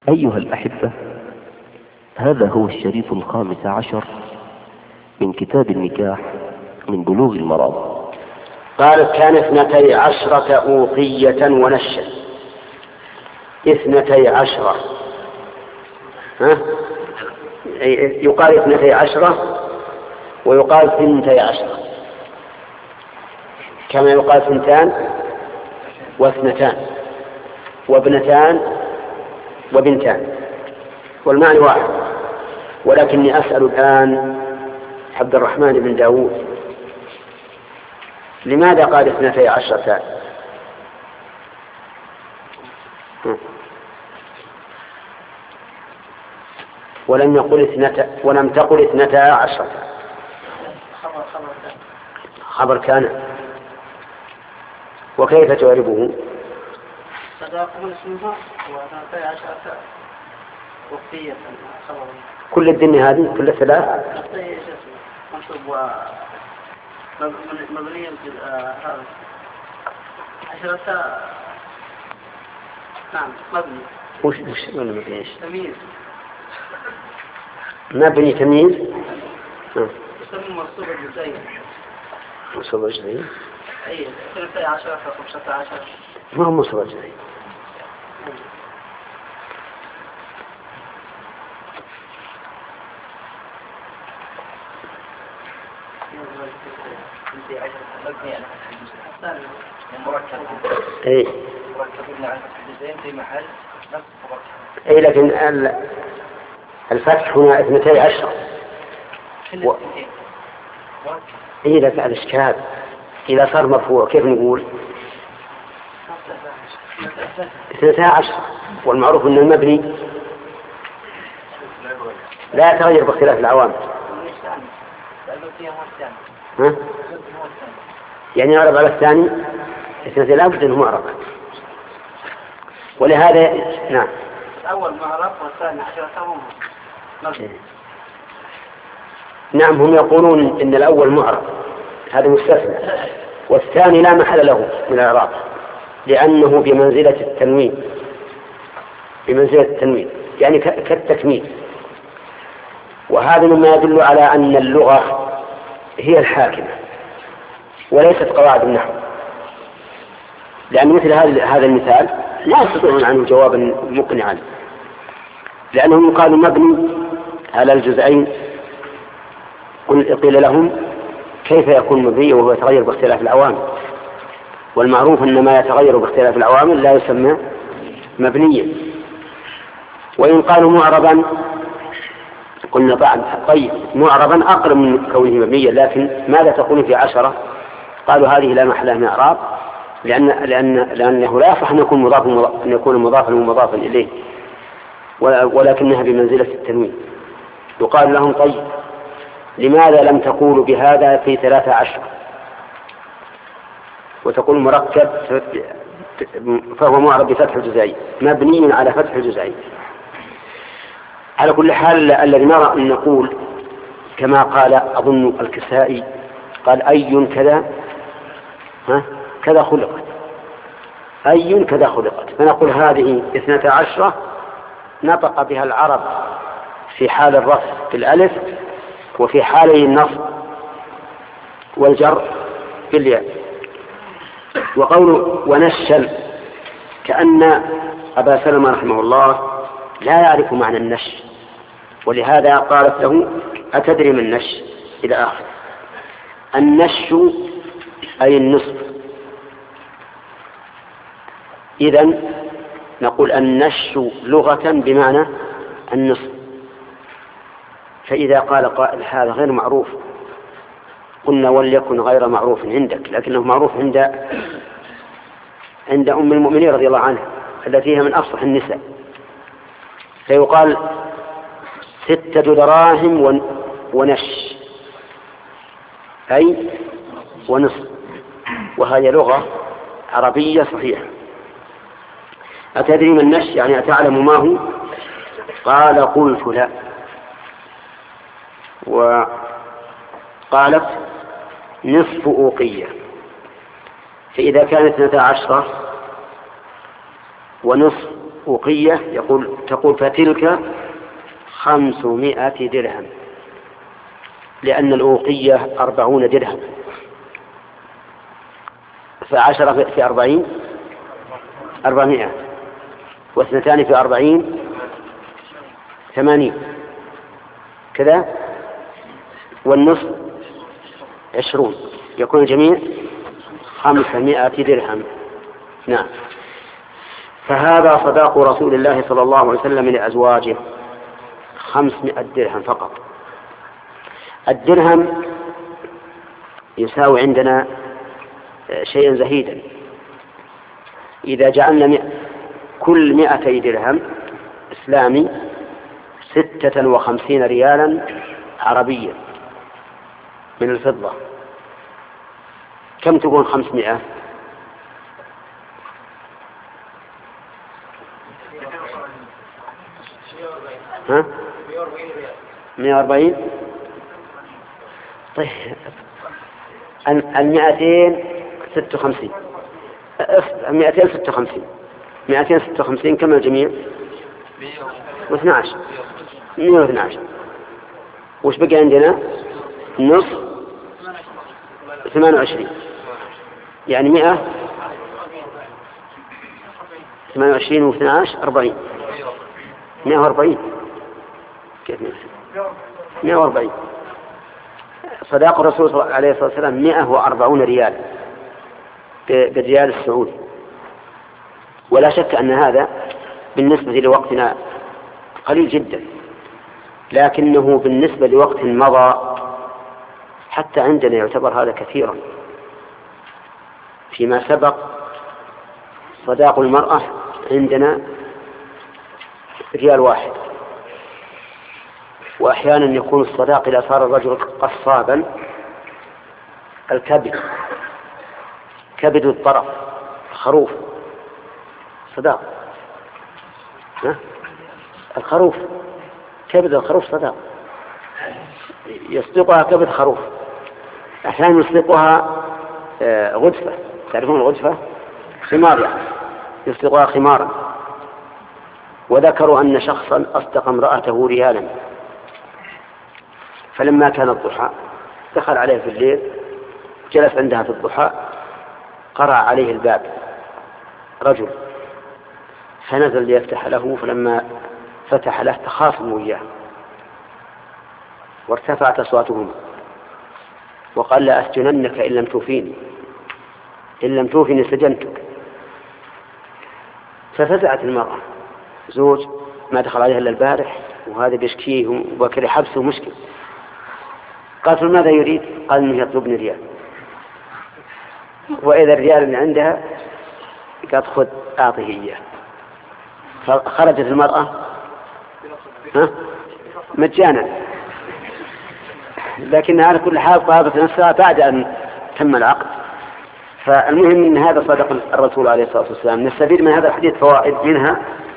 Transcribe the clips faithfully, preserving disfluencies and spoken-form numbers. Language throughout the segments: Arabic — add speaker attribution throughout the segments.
Speaker 1: أيها الأحبة، هذا هو الشريط الخامس عشر من كتاب النكاح من بلوغ المرام.
Speaker 2: قالت: كان اثنتي عشرة أوقية ونشا. اثنتي عشرة، ها؟ يقال اثنتي عشرة ويقال ثنتي عشرة، كما يقال ثنتان واثنتان وابنتان وبنتان، والمعنى واحد. ولكني أسأل الآن عبد الرحمن بن داود: لماذا قال اثنتي عشرة ولم يقل اثنتا ولم تقل اثنتا عشرة؟ خبر كان. وكيف تعربه؟ كل الدنيا هذه كل الثلاث
Speaker 3: مبنية هذا عشرة. نعم مبني.
Speaker 2: وش وش مبني ايش؟
Speaker 3: تمييز.
Speaker 2: مبني تمييز.
Speaker 3: يسمى منصوب الجزئي.
Speaker 2: منصوب الجزئي.
Speaker 3: أي ثلاثة عشرة خمسة عشر.
Speaker 2: ما هو منصوب الجزئي. اي
Speaker 3: في محل
Speaker 2: اي لكن الفتح هنا اثنتي عشر و... اي لكن الاشكال اذا صار مرفوع كيف نقول اثنتي عشر؟ والمعروف ان المبني لا يتغير باختلاف العوامل. ها؟ يعني يعرب على الثاني اثنتي لا بد انه معرب، ولهذا نعم
Speaker 3: الأول معرب والثاني عشرة مبني.
Speaker 2: نعم، هم يقولون ان الاول معرب، هذا مستثنى، والثاني لا محل له من الاعراب لانه بمنزلة التنوين، بمنزلة التنوين يعني كالتكميل. وهذا مما يدل على ان اللغة هي الحاكمة وليست قواعد النحو، لأن مثل هذا المثال لا يستطيعون عنه جوابا مقنعا، لأنهم قالوا مبني على الجزئين. قيل لهم: كيف يكون مبني وهو يتغير باختلاف العوامل؟ والمعروف أن ما يتغير باختلاف العوامل لا يسمى مبنيا. وإن قالوا معربا قلنا طيب معربا أقرب من كونه مبنيا، لكن ماذا تقول في عشرة؟ قالوا هذه لا محل من إعراب، لأن لأن لأنه لا يصح أن يكون مضاف أن يكون مضافا ومضافا إليه، ولكنها بمنزلة التنوين. يقال لهم: طيب لماذا لم تقولوا بهذا في ثلاثة عشر وتقول مركب فهو معرب بفتح الجزئي مبني على فتح الجزئي؟ على كل حال الذي نرى أن نقول كما قال أظن الكسائي، قال: أي كذا ها كذا خلقت، أي كذا خلقت. فنقول هذه اثنتا عشرة نطق بها العرب في حال الرفع بالألف وفي حالي النصب والجر بالياء. وقوله ونشل، كأن أبا سلمة رحمه الله لا يعرف معنى النش، ولهذا قالت له: أتدري من النش؟ إلى آخر. النش أي النصف. إذن نقول النش لغة بمعنى النصف. فإذا قال قائل: هذا غير معروف، قلنا: وليكن غير معروف عندك، لكنه معروف عند عند أم المؤمنين رضي الله عنها التي هي من أفصح النساء. فيقال: ستة دراهم ونش أي ونصف، وهي لغة عربية صحيحة. أتدري من النش؟ يعني أتعلم ما هو؟ قال: قلت لا. وقالت: نصف أوقية. فإذا كانت اثنتا عشرة ونصف أوقية يقول تقول فتلك خمسمائة درهم، لأن الأوقية أربعون درهم، فعشرة في أربعين أربعمائة، واثنتان في أربعين ثمانين كذا، والنصف عشرون، يكون الجميع خمسمائة درهم. نعم. فهذا صداق رسول الله صلى الله عليه وسلم لأزواجه، خمسمائة درهم فقط. الدرهم يساوي عندنا شيئا زهيدا. إذا جعلنا كل مائتي درهم إسلامي ستة وخمسين ريالا عربيا من الفضة، كم تكون خمسمائة؟ ها؟ مئة وأربعين. طيب المئتين ستة وخمسين، المئتين ستة وخمسين، مئتين ستة وخمسين كم الجميع؟ واثنى عشر، مئة واثنى عشر. وش بقي عندنا؟ نصف ثمان وعشرين، يعني مئة ثمان وعشرين واثنى عشر أربعين، مئة وأربعين. كيف مئة وأربعين؟ صداق الرسول عليه الصلاة والسلام مئة وأربعون ريال بالريال السعودي. ولا شك أن هذا بالنسبة لوقتنا قليل جدا، لكنه بالنسبة لوقت مضى حتى عندنا يعتبر هذا كثيرا. فيما سبق صداق المرأة عندنا ريال واحد، وأحيانا يكون الصداق إذا صار الرجل قصابا الكبد، كبد الطرف، خروف صداق، ها؟ الخروف، كبد الخروف صداق، يصدقها كبد خروف. أحيانا يصدقها غدفة، تعرفون الغدفة؟ خمار، يعني يصدقها خمارا. وذكروا أن شخصا أصدق امرأته ريالا، فلما كان الضحى دخل عليه في الليل، جلس عندها في الضحى، قرع عليه الباب رجل، فنزل ليفتح له، فلما فتح له تخاصموا إياه وارتفعت أصواتهما، وقال لا أسجننك إن لم توفيني، إن لم توفيني سجنتك. ففزعت المرأة، زوج ما دخل عليها إلا البارح وهذا بيشكيه وبكر حبسه مشكل. قالت ماذا يريد؟ قال إنه يطلبني ريال. وإذا الريال اللي عندها قالت خذ أعطيه إياه. فخرجت المرأة ها؟ مجانا، لكنها على كل حال طابت نفسها بعد أن تم العقد. فالمهم أن هذا صدق الرسول عليه الصلاة والسلام. نستفيد من هذا الحديث فوائد، منها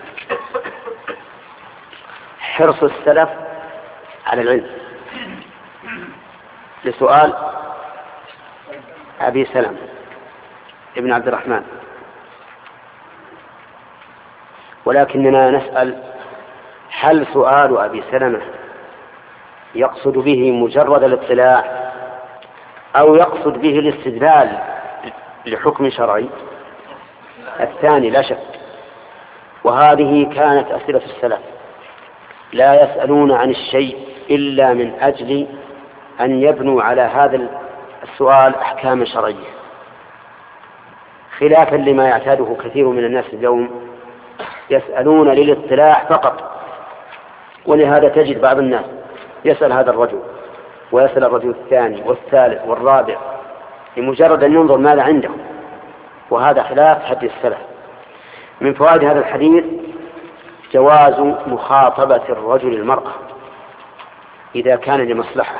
Speaker 2: حرص السلف على العلم. لسؤال أبي سلمة ابن عبد الرحمن، ولكننا نسأل هل سؤال أبي سلمة يقصد به مجرد الاطلاع أو يقصد به الاستدلال لحكم شرعي؟ الثاني لا شك. وهذه كانت أسئلة السلف، لا يسألون عن الشيء إلا من أجل أن يبنوا على هذا السؤال أحكام شرعية، خلافا لما يعتاده كثير من الناس اليوم، يسألون للاطلاع فقط. ولهذا تجد بعض الناس يسأل هذا الرجل ويسأل الرجل الثاني والثالث والرابع لمجرد أن ينظر ماذا عنده، وهذا خلاف حديث السلف. من فوائد هذا الحديث جواز مخاطبة الرجل المرأة إذا كان لمصلحة،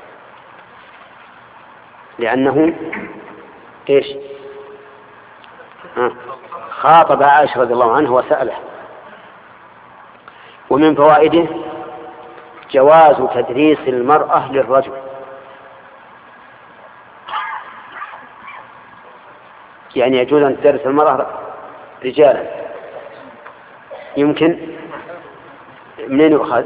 Speaker 2: لأنه إيش؟ خاطب عائشة رضي الله عنه وسأله. ومن فوائده جواز تدريس المرأة للرجل، يعني يجوز أن تدرس المرأة رجالا يمكن منين يؤخذ؟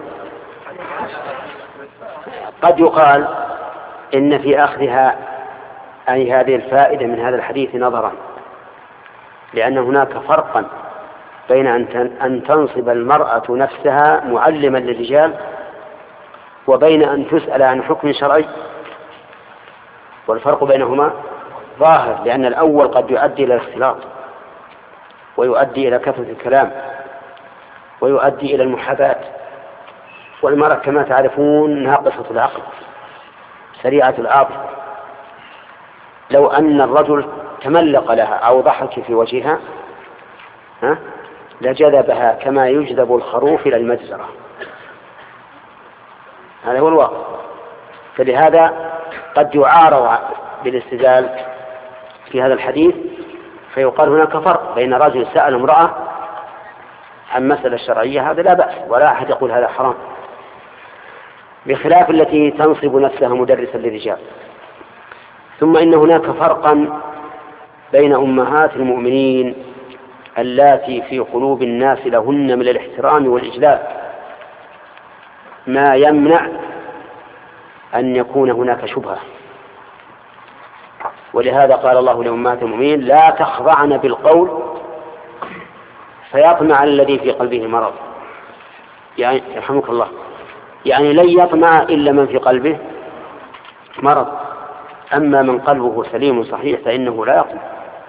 Speaker 2: قد يقال إن في أخذها أي هذه الفائدة من هذا الحديث نظرا، لأن هناك فرقا بين أن تنصب المرأة نفسها معلما للرجال وبين أن تسأل عن حكم شرعي، والفرق بينهما ظاهر، لأن الأول قد يؤدي إلى الاختلاط ويؤدي إلى كثرة الكلام ويؤدي إلى المحاباة، والمرأة كما تعرفون ناقصة العقل سريعة العاطفة، لو أن الرجل تملق لها أو ضحك في وجهها ها لجذبها كما يجذب الخروف إلى المجزرة. هذا هو الواقع. فلهذا قد يعارض بالاستدلال في هذا الحديث، فيقال هناك فرق بين رجل سأل امرأة عن مسألة شرعية، هذا لا بأس ولا أحد يقول هذا حرام، بخلاف التي تنصب نفسها مدرسا للرجال. ثم إن هناك فرقا بين أمهات المؤمنين اللاتي في قلوب الناس لهن من الاحترام والإجلال ما يمنع أن يكون هناك شبهة، ولهذا قال الله لأمهات المؤمنين لا تخضعن بالقول فيطمع الذي في قلبه مرض، يعني يرحمك الله، يعني لن يطمع إلا من في قلبه مرض، أما من قلبه سليم صحيح فإنه لا يطمع.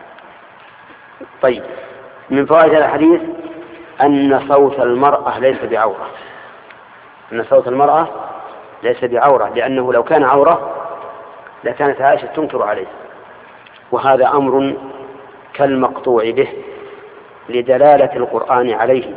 Speaker 2: طيب، من فوائد هذا الحديث أن صوت المرأة ليس بعورة، أن صوت المرأة ليس بعورة، لأنه لو كان عورة لكانت عائشة تنكر عليه، وهذا أمر كالمقطوع به لدلالة القرآن عليه.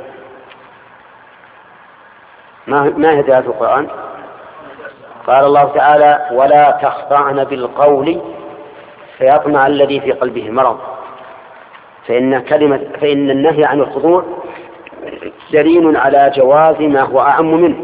Speaker 2: ما هي دلالة القرآن؟ قال الله تعالى ولا تخضعن بالقول فيطمع الذي في قلبه مرض، فإن, كلمة فإن النهي عن الخضوع دليل على جواز ما هو أعم منه.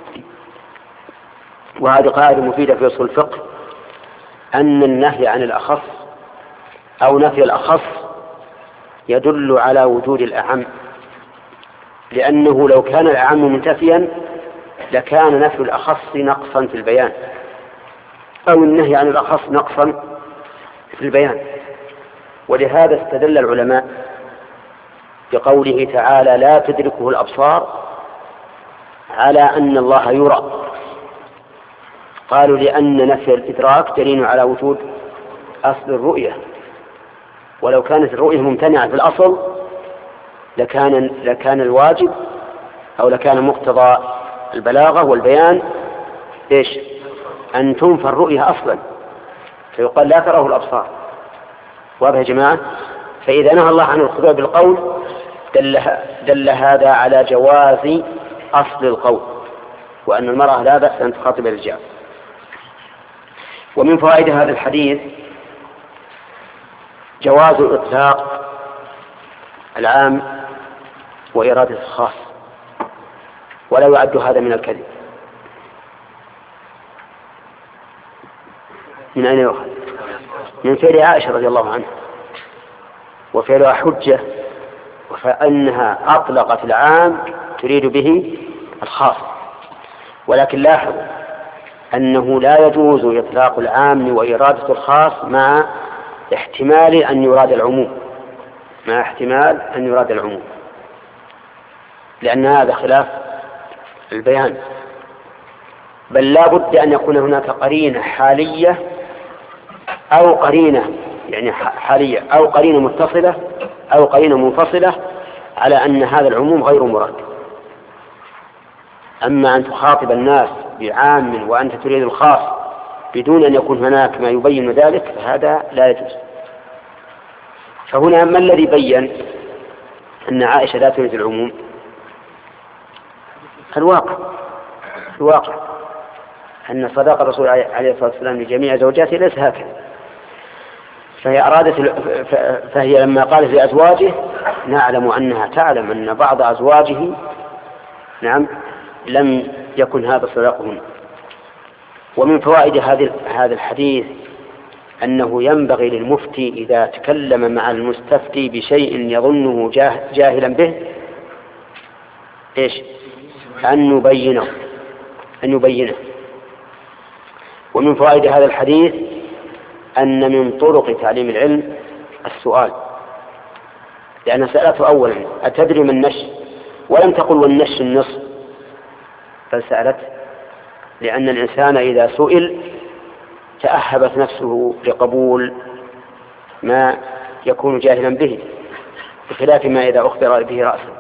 Speaker 2: وهذه قاعدة مفيدة في أصول الفقه، أن النهي عن الأخص أو نفي الأخص يدل على وجود الأعم، لأنه لو كان الأعم منتفيا لكان نفي الأخص نقصا في البيان، أو النهي عن الأخص نقصا في البيان. ولهذا استدل العلماء بقوله تعالى لا تدركه الأبصار على أن الله يرى، قالوا لأن نفي الإدراك دليل على وجود أصل الرؤية، ولو كانت الرؤية ممتنعة في الأصل لكان, لكان الواجب أو لكان مقتضى البلاغة والبيان إيش؟ أن تنفى الرؤية أصلا، فيقال لا تراه الأبصار. واضح يا جماعة؟ فإذا نهى الله عن الخضوع بالقول دل, دل هذا على جواز أصل القول، وأن المرأة لا بأس أن تخاطب الرجال. ومن فوائد هذا الحديث جواز إطلاق العام وإرادة الخاص، ولا يعد هذا من الكذب. من أين يؤخذ؟ من فعل عائشة رضي الله عنها، وفعلها حجة، فأنها أطلقت العام تريد به الخاص. ولكن لاحظوا أنه لا يجوز إطلاق العام وإرادة الخاص مع احتمال أن يراد العموم، مع احتمال أن يراد العموم، لأن هذا خلاف البيان، بل لا بد أن يكون هناك قرينة حالية أو قرينة يعني حالية أو قرينة متصلة أو قرينة منفصلة على أن هذا العموم غير مراد. أما أن تخاطب الناس بعام وأنت تريد الخاص بدون أن يكون هناك ما يبين ذلك فهذا لا يجوز. فهنا ما الذي بين أن عائشة لا تريد العموم؟ الواقع الواقع أن صداقة الرسول عليه الصلاة والسلام لجميع زوجاته ليس هكذا، فهي أرادت فهي لما قالت لأزواجه نعلم أنها تعلم أن بعض أزواجه نعم لم يكن هذا صداقهن. ومن فوائد هذا الحديث أنه ينبغي للمفتي إذا تكلم مع المستفتي بشيء يظنه جاهلا به إيش؟ أن نبينه أن يبينه. ومن فوائد هذا الحديث أن من طرق تعليم العلم السؤال، لأن سألته أولا أتدري من النش، ولم تقل والنش النصف، بل سألت لأن الإنسان إذا سئل تأهبت نفسه لقبول ما يكون جاهلا به، بخلاف ما إذا أخبر به رأسه.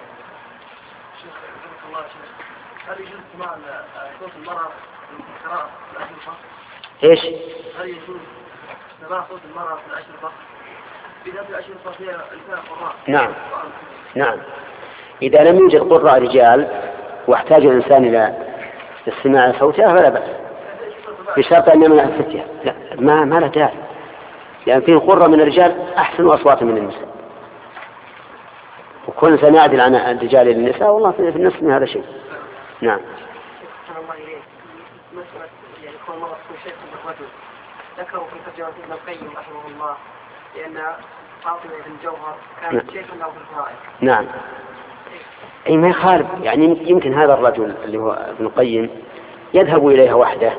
Speaker 3: هل يجوز سماع صوت المرأة في القراءة في الأشرطة؟
Speaker 2: إيش؟
Speaker 3: هل يجوز سماع صوت المرأة في الأشرطة؟ إذا في الأشرطة فيها قراء.
Speaker 2: نعم نعم. إذا لم يوجد قراء رجال واحتاج الإنسان إلى استماع صوتها فلا بأس، بشرط أن يمنع الفتية. لا ما ما له داعي، لأن فيه قرة من الرجال أحسن أصوات من النساء، وكل سنعدل عن الرجال للنساء، والله في النصف من هذا شيء. نعم.
Speaker 3: الله إليك مسألة يعني كون مرة تكون شيخ بالرجل ذكروا في ترجمة ابن القيم رحمه الله لأن فاطمة بن جوهر كانت شيخا له في الفرائض.
Speaker 2: نعم. أي ما يخالف، يعني يمكن هذا الرجل اللي هو ابن القيم يذهب إليها وحده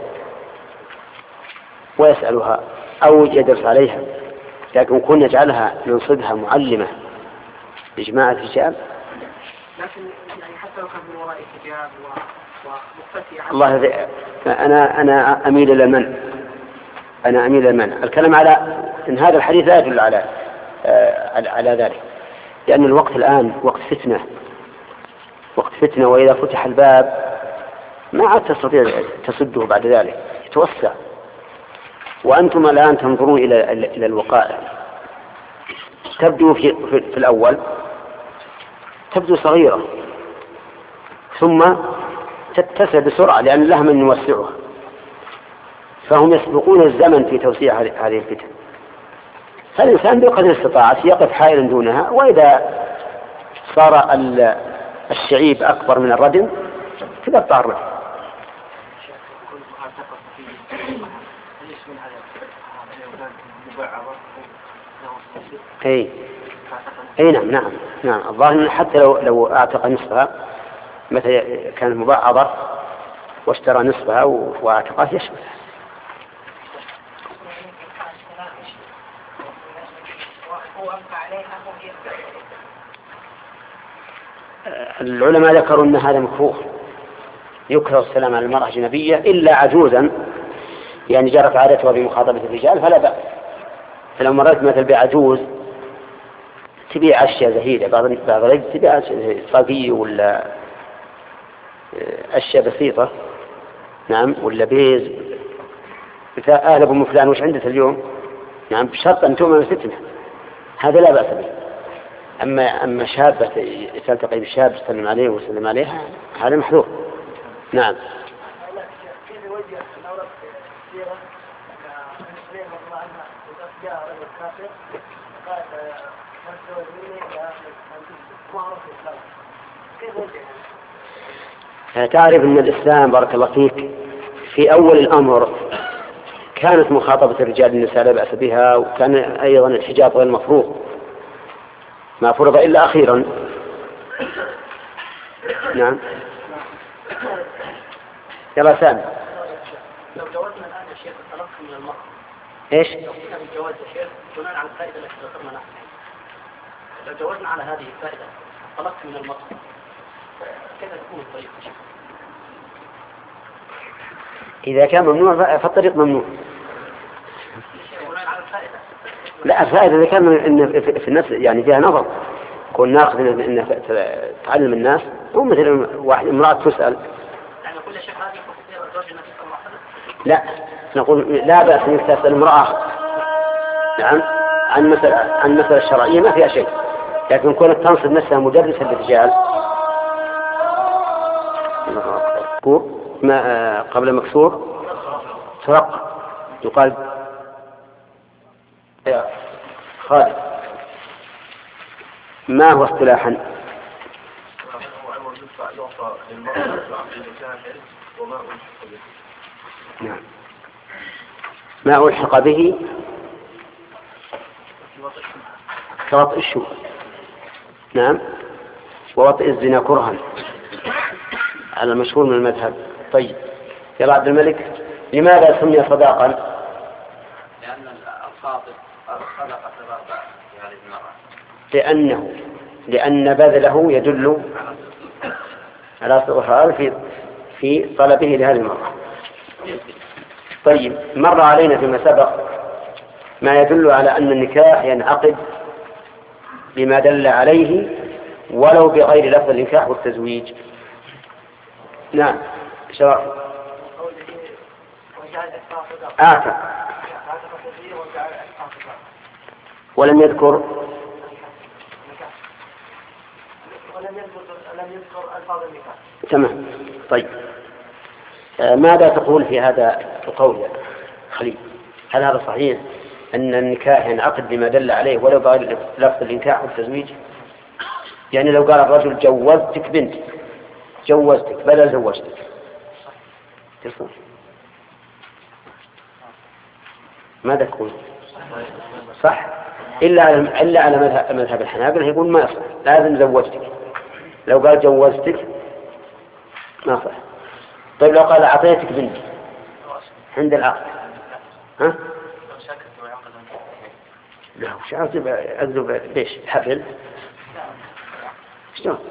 Speaker 2: ويسألها أو يدرس عليها، لكن كنا نجعلها ننصبها معلمة لجماعة الرجال.
Speaker 3: لكن يعني حتى لو كان من وراء الحجاب ومختفي
Speaker 2: الله أنا أنا أميل إلى المنع، أنا أميل إلى المنع. الكلام على إن هذا الحديث لا يدل على آه على ذلك، لأن الوقت الآن وقت فتنة، وقت فتنة، وإذا فتح الباب ما عاد تستطيع تصده بعد ذلك، يتوسع. وأنتم الآن تنظرون إلى إلى الوقائع، تبدو في, في, في الأول تبدو صغيرة، ثم تتسع بسرعة لأن لها من يوسعها، فهم يسبقون الزمن في توسيع هذه الفتن. فالإنسان بقدر استطاعته يقف حائلا دونها، وإذا صار الشعيب أكبر من الردم تقطع الردم. أي أي نعم نعم نعم. الظاهر حتى لو لو أعتق نصفها، مثلا كانت مبعضة واشترى نصفها واعتقها يشمل. العلماء ذكروا أن هذا مكروه، يكره السلام على المرأة الأجنبية إلا عجوزا، يعني جرت عادتها بمخاطبة الرجال فلا بأس. فلو مررت مثل بعجوز تبيع أشياء زهيدة، بعض بعض الرجل تبيع صافي ولا أشياء بسيطة، نعم، ولا بيز، أهل أبو فلان وش عندك اليوم، نعم، بشرط أن تؤمن الفتنة، هذا لا بأس به. أما أما شابة تلتقي بشاب تسلم عليه وسلم عليها هذا محذور. نعم. تعرف أن الإسلام بارك الله فيك في أول الأمر كانت مخاطبة الرجال النساء لا بأس بها، وكان أيضا الحجاب غير مفروض، ما فرض إلا أخيرا. نعم. يلا سامي.
Speaker 3: لو جوزنا الآن يا شيخ التلقي من المرأة،
Speaker 2: إيش؟
Speaker 3: لو كنا بالجواز يا شيخ بناء على الفائدة التي ذكرنا نحن، لو جوزنا على هذه الفائدة التلقي من المرأة كيف تكون الطريقة يا شيخ؟
Speaker 2: إذا كان ممنوع فالطريق ممنوع.
Speaker 3: بناء على الفائدة.
Speaker 2: لا، الفائدة إذا كان إن في النفس يعني فيها نظر، كون ناقد إن تعلم الناس، مو مثل واحد امرأة تسأل.
Speaker 3: يعني كل شيء هذه خصوصية الزوج النبي صلى الله عليه وسلم.
Speaker 2: لا، نقول لا بأس أن تسأل امرأة، نعم، عن مسألة عن مسألة الشرعية ما فيها شيء، لكن كونت تنصب نفسها مدرسة للرجال ما قبل مكسور ترق يقال يا خالد ما هو اصطلاحا؟ نعم، ما ألحق به كوطء الشبهة. نعم، ووطئ الزنا كرها على المشهور من المذهب. طيب يا عبد الملك، لماذا سمي صداقا؟
Speaker 4: لأن الخاطب صدق تبرع في هذه المرأة.
Speaker 2: لأنه لأن بذله يدل على صدقها في في طلبه لهذه المرأة. طيب مر علينا فيما سبق ما يدل على أن النكاح ينعقد بما دل عليه ولو بغير لفظ النكاح والتزويج. نعم شرح آتى ولم يذكر تمام. طيب آه ماذا تقول في هذا القول يا خليل؟ هل هذا صحيح أن النكاح ينعقد بما دل عليه ولو بغير لفظ النكاح والتزويج؟ يعني لو قال الرجل جوزتك بنتي، جوزتك بدل زوجتك، تصح؟ ماذا تقول؟ صح، إلا على إلا على مذهب مذهب الحنابلة يقول ما يصح، لازم زوجتك. لو قال جوزتك ما صح. طيب لو قال أعطيتك بنتي عند العقد، ها؟ لا وش عاوز أكذب ليش؟ حفل؟ شلون؟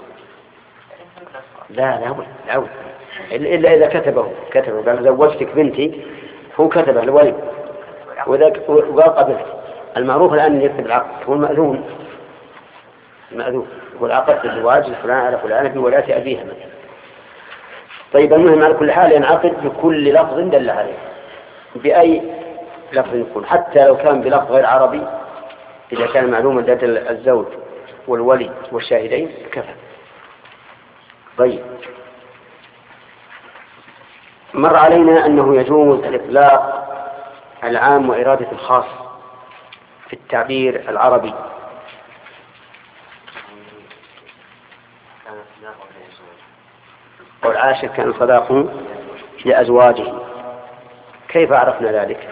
Speaker 2: لا لا أبدا لا أبدا إلا إذا كتبه كتبه قال زوجتك بنتي، هو كتبه الولي وذاك وقال قبلك. المعروف الآن يكتب العقد هو المأذون، المأذون يقول عقدت الزواج الفلان على فلانة بولاية أبيها مثلا. طيب المهم على كل حال ينعقد بكل لفظ دل عليه، بأي لفظ يكون، حتى لو كان بلفظ غير عربي إذا كان معلوما ذات الزوج والولي والشاهدين كفى. طيب مر علينا أنه يجوز الإطلاق العام وإرادة الخاص في التعبير العربي. والعاشر كان صداقه لأزواجه. كيف عرفنا ذلك؟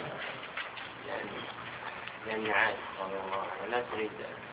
Speaker 4: لأن عائشة رضي الله عنها لا تريد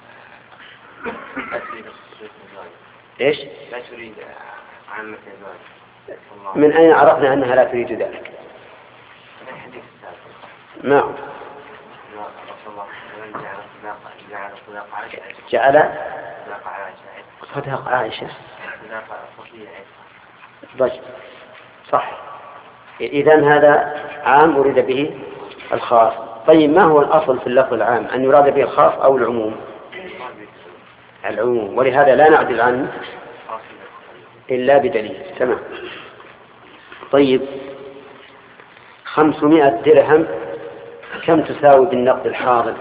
Speaker 4: لا تريد خصوصية الزواج.
Speaker 2: إيش؟
Speaker 4: لا تريد عامة الزواج.
Speaker 2: من أين عرفنا أنها لا تريد ذلك؟
Speaker 4: الحديث السابق.
Speaker 2: نعم.
Speaker 4: رسول الله جعل صداق عائشة.
Speaker 2: جعل
Speaker 4: صداق عائشة.
Speaker 2: صداق عائشة.
Speaker 4: صداق صفية.
Speaker 2: طيب صح. إذن هذا عام أريد به الخاص. طيب ما هو الأصل في اللفظ العام، أن يراد به الخاص أو العموم؟ العموم، ولهذا لا نعدل عنه إلا بدليل. تمام. طيب خمسمائة درهم كم تساوي بالنقد الحاضر؟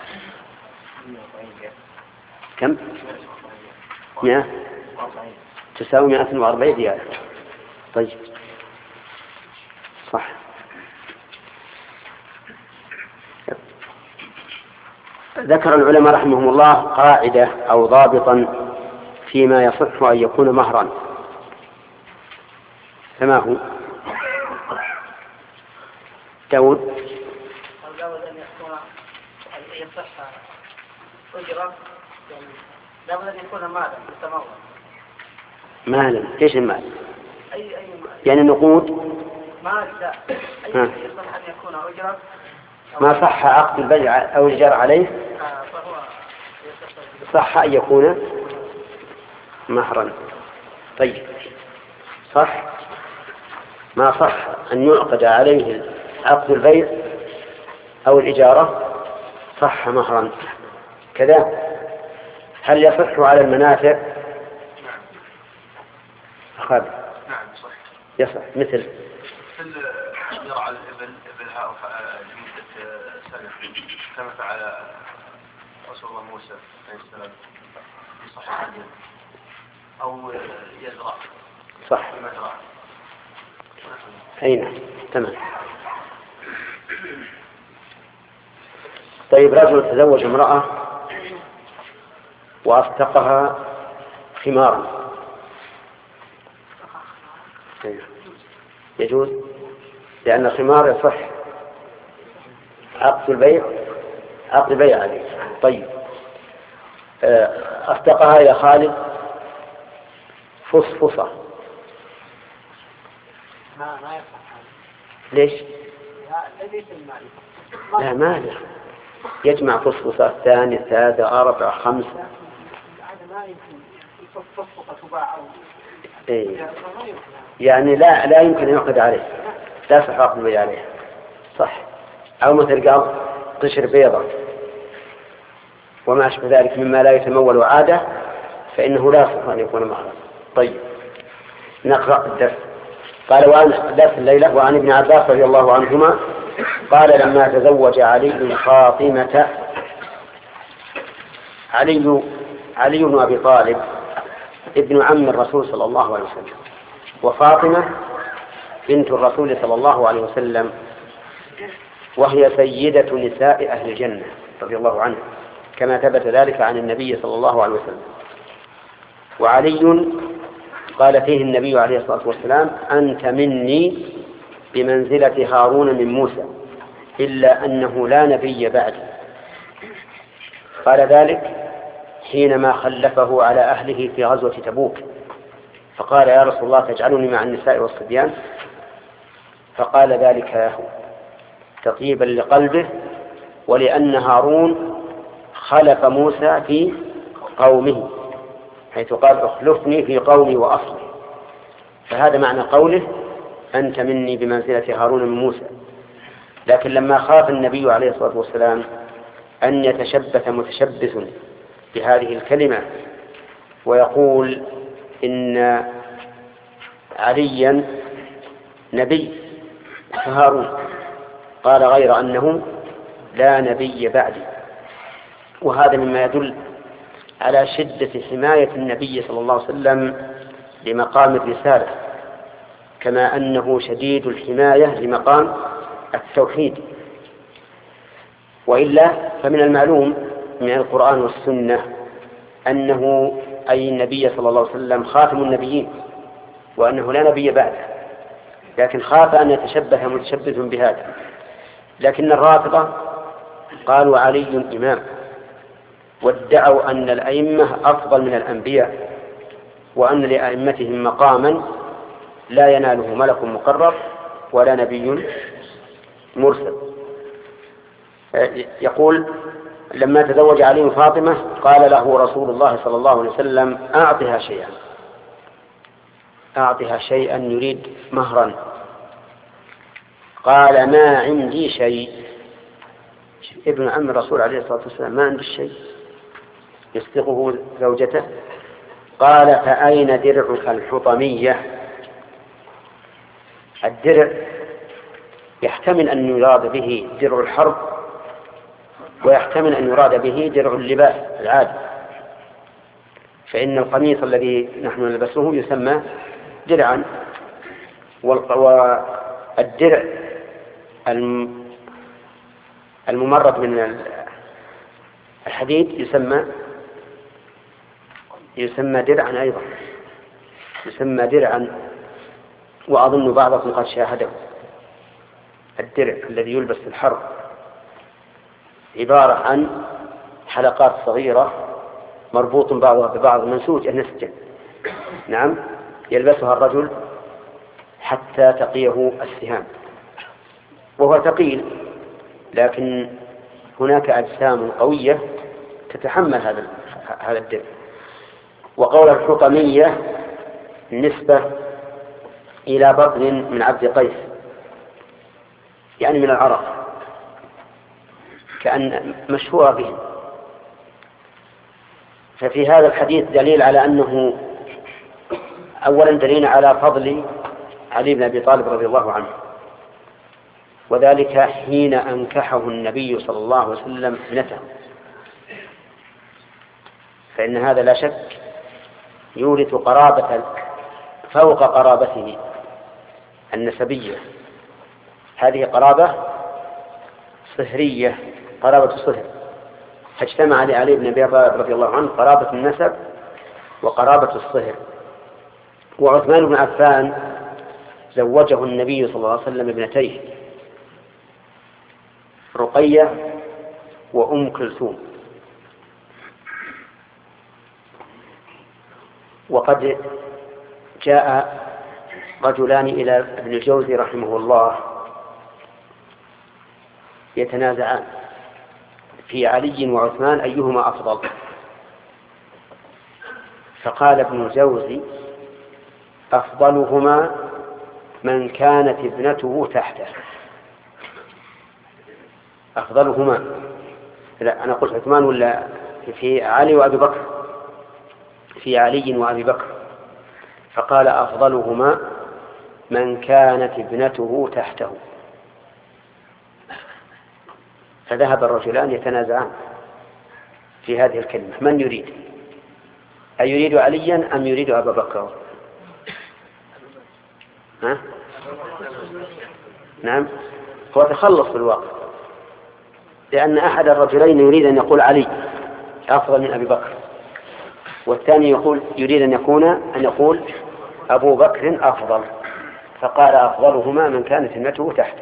Speaker 2: كم؟ مئة تساوي مئة وأربعين ريال. طيب صح. ذكر العلماء رحمهم الله قاعدة أو ضابطا فيما يصح أن يكون مهرا، فما هو؟ داود.
Speaker 3: لابد أن يكون يصح أجرة، لابد أن يكون مالا متمول.
Speaker 2: مالا؟ ايش المال؟
Speaker 3: أي أي مال.
Speaker 2: يعني نقود؟
Speaker 3: مال لا. أي شيء يصح أن يكون أجرة.
Speaker 2: ما صح عقد البيع أو الإيجار عليه
Speaker 3: فهو
Speaker 2: صح أن يكون مهرا. طيب صح. ما صح أن يعقد عليه عقد البيع أو الإجارة صح مهرا كذا. هل يصح على المنافع؟ أخذ
Speaker 4: نعم صح.
Speaker 2: يصح مثل
Speaker 4: مثل يرعى الإبل إبلها لمدة سنة كما فعل رسول الله موسى عليه السلام في صحيح الدين، أو يزرع
Speaker 2: صح.
Speaker 4: المزرعة.
Speaker 2: أين؟ تمام. طيب رجل تزوج امرأة وأصدقها خمارا، يجوز؟ لأن الخمار يصح عقد البيع عقد البيع عليه. طيب أصدقها يا خالد فصفصة.
Speaker 3: ما ما يصح.
Speaker 2: ليش؟
Speaker 3: ليس
Speaker 2: لا ما له. يجمع فصفصة ثانية ثالثة أربعة خمسة.
Speaker 3: هذا ما يمكن فصفصة تباع.
Speaker 2: إيه. يعني لا لا يمكن أن يعقد عليه، لا صح عقد عليه. صح. أو مثل قال قشر بيضة وما أشبه ذلك مما لا يتمول عادة فإنه لا يصح أن يكون مهرا. طيب نقرأ الدرس. قال وعن درس الليلة وعن ابن عباس رضي الله عنهما قال لما تزوج علي فاطمة، علي علي بن أبي طالب ابن عم الرسول صلى الله عليه وسلم، وفاطمة بنت الرسول صلى الله عليه وسلم، وهي سيدة نساء أهل الجنة رضي الله عنها كما ثبت ذلك عن النبي صلى الله عليه وسلم. وعلي قال فيه النبي عليه الصلاة والسلام أنت مني بمنزلة هارون من موسى إلا أنه لا نبي بعدي. قال ذلك حينما خلفه على أهله في غزوة تبوك، فقال يا رسول الله تجعلني مع النساء والصبيان؟ فقال ذلك له تطيبا لقلبه، ولأن هارون خلف موسى في قومه، حيث قال اخلفني في قومي وأصلي، فهذا معنى قوله أنت مني بمنزلة هارون من موسى. لكن لما خاف النبي عليه الصلاة والسلام أن يتشبث متشبث بهذه الكلمة ويقول إن عليا نبي فهارون، قال غير أنه لا نبي بعدي. وهذا مما يدل على شدة حماية النبي صلى الله عليه وسلم لمقام الرسالة، كما أنه شديد الحماية لمقام التوحيد. وإلا فمن المعلوم من القرآن والسنة أنه أي النبي صلى الله عليه وسلم خاتم النبيين وأنه لا نبي بعده، لكن خاف أن يتشبه متشبث بهذا. لكن الرافضة قالوا علي إمام، وادعوا أن الأئمة أفضل من الأنبياء، وأن لأئمتهم مقاما لا يناله ملك مقرب ولا نبي مرسل. يقول لما تزوج علي فاطمة قال له رسول الله صلى الله عليه وسلم أعطها شيئا، أعطها شيئا يريد مهرا. قال ما عندي شيء. ابن عم الرسول عليه الصلاة والسلام ما عنده شيء يصدقه زوجته. قال فأين درعك الحطمية؟ الدرع يحتمل أن يراد به درع الحرب، ويحتمل أن يراد به درع اللباس العادي، فإن القميص الذي نحن نلبسه يسمى درعا، والدرع الممرد من الحديد يسمى يسمى درعا أيضا، يسمى درعا. وأظن بعضكم قد شاهده. الدرع الذي يلبس في الحرب عبارة عن حلقات صغيرة مربوط بعضها ببعض منسوج نسجا، نعم، يلبسها الرجل حتى تقيه السهام، وهو ثقيل، لكن هناك أجسام قوية تتحمل هذا هذا الدرع. وقول الحطمية نسبة إلى بطن من عبد قيس، يعني من العرب، كأن مشهورة به. ففي هذا الحديث دليل على أنه أولا دليل على فضل علي بن أبي طالب رضي الله عنه، وذلك حين أنكحه النبي صلى الله عليه وسلم ابنته، فإن هذا لا شك يورث قرابة فوق قرابته النسبية. هذه قرابة صهرية، قرابة صهر، فاجتمع علي بن أبي طالب رضي الله عنه قرابة النسب وقرابة الصهر. وعثمان بن عفان زوجه النبي صلى الله عليه وسلم ابنتيه رقية وأم كلثوم. وقد جاء رجلان إلى ابن الجوزي رحمه الله يتنازعان في علي وعثمان أيهما أفضل، فقال ابن الجوزي أفضلهما من كانت ابنته تحته. أفضلهما، لا أنا قلت عثمان ولا في علي وأبي بكر؟ في علي وأبي بكر. فقال أفضلهما من كانت ابنته تحته. فذهب الرجلان يتنازعان في هذه الكلمة، من يريد؟ أيريد عليا أم يريد أبا بكر؟ ها؟ نعم، هو تخلص في الواقع، لأن أحد الرجلين يريد أن يقول علي أفضل من أبي بكر، والثاني يقول يريد أن يكون أن يقول أبو بكر أفضل، فقال أفضلهما من كانت ابنته تحته.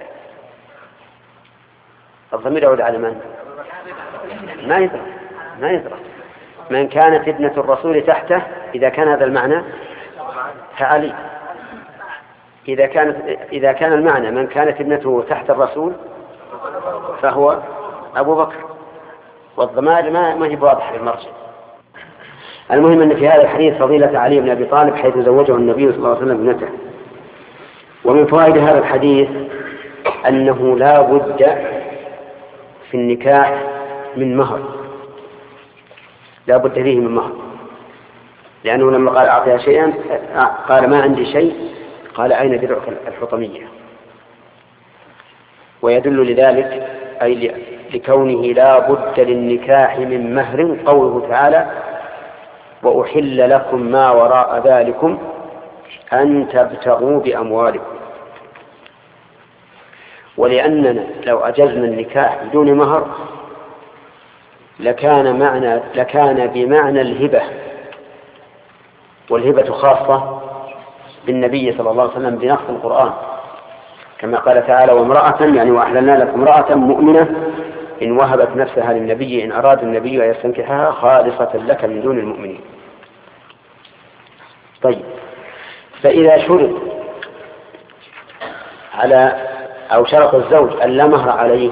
Speaker 2: الضمير يعود على من؟ ما يدرى ما يدرى من كانت ابنة الرسول تحته، إذا كان هذا المعنى فعلي، إذا كانت إذا كان المعنى من كانت ابنته تحت الرسول فهو أبو بكر، والضمائر ما ما هي واضحة للمرجع. المهم أن في هذا الحديث فضيلة علي بن أبي طالب حيث زوجه النبي صلى الله عليه وسلم ابنته. ومن فوائد هذا الحديث أنه لا بد في النكاح من مهر، لا بد فيه من مهر، لأنه لما قال أعطيها شيئا قال ما عندي شيء، قال أين درعك الحطمية؟ ويدل لذلك أي لكونه لا بد للنكاح من مهر قوله تعالى وأحل لكم ما وراء ذلكم أن تبتغوا بأموالكم. ولأننا لو أجزنا النكاح بدون مهر لكان معنى لكان بمعنى الهبة، والهبة خاصة بالنبي صلى الله عليه وسلم بنص القرآن، كما قال تعالى وامرأة يعني وأحللنا لكم امرأة مؤمنة إن وهبت نفسها للنبي إن أراد النبي أن يستنكحها خالصة لك من دون المؤمنين. طيب، فإذا شرط على أو شرط الزوج أن لا مهر عليه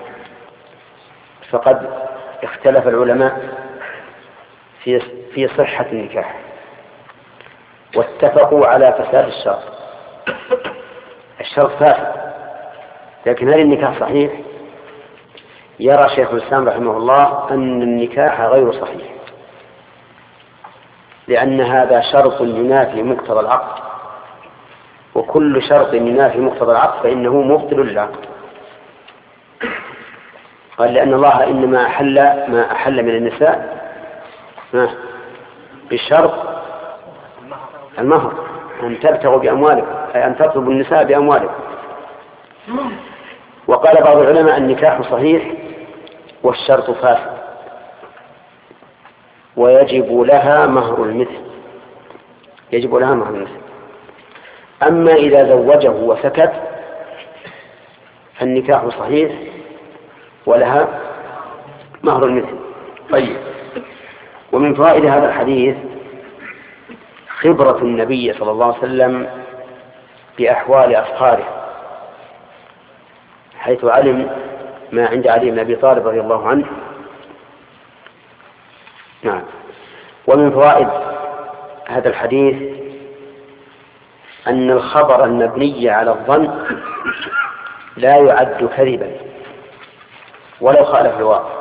Speaker 2: فقد اختلف العلماء في في صحة النكاح، واتفقوا على فساد الشرط. الشرط فاسد، لكن هل النكاح صحيح؟ يرى شيخ الإسلام رحمه الله أن النكاح غير صحيح، لأن هذا شرط ينافي مقتضى العقد، وكل شرط ينافي مقتضى العقد فإنه مبطل للعقد. قال لأن الله إنما أحل ما أحل من النساء بالشرط المهر أن تبتغوا بأموالكم، أي أن تطلبوا النساء بأموالكم. وقال بعض العلماء النكاح صحيح والشرط فاسد ويجب لها مهر المثل، يجب لها مهر المثل. أما إذا زوجه وسكت فالنكاح صحيح ولها مهر المثل. طيب، ومن فوائد هذا الحديث خبرة النبي صلى الله عليه وسلم بأحوال أصهاره، حيث علم ما عند علي بن أبي طالب رضي الله عنه. نعم. ومن فوائد هذا الحديث أن الخبر المبني على الظن لا يعد كذبا ولو خالف الواقع.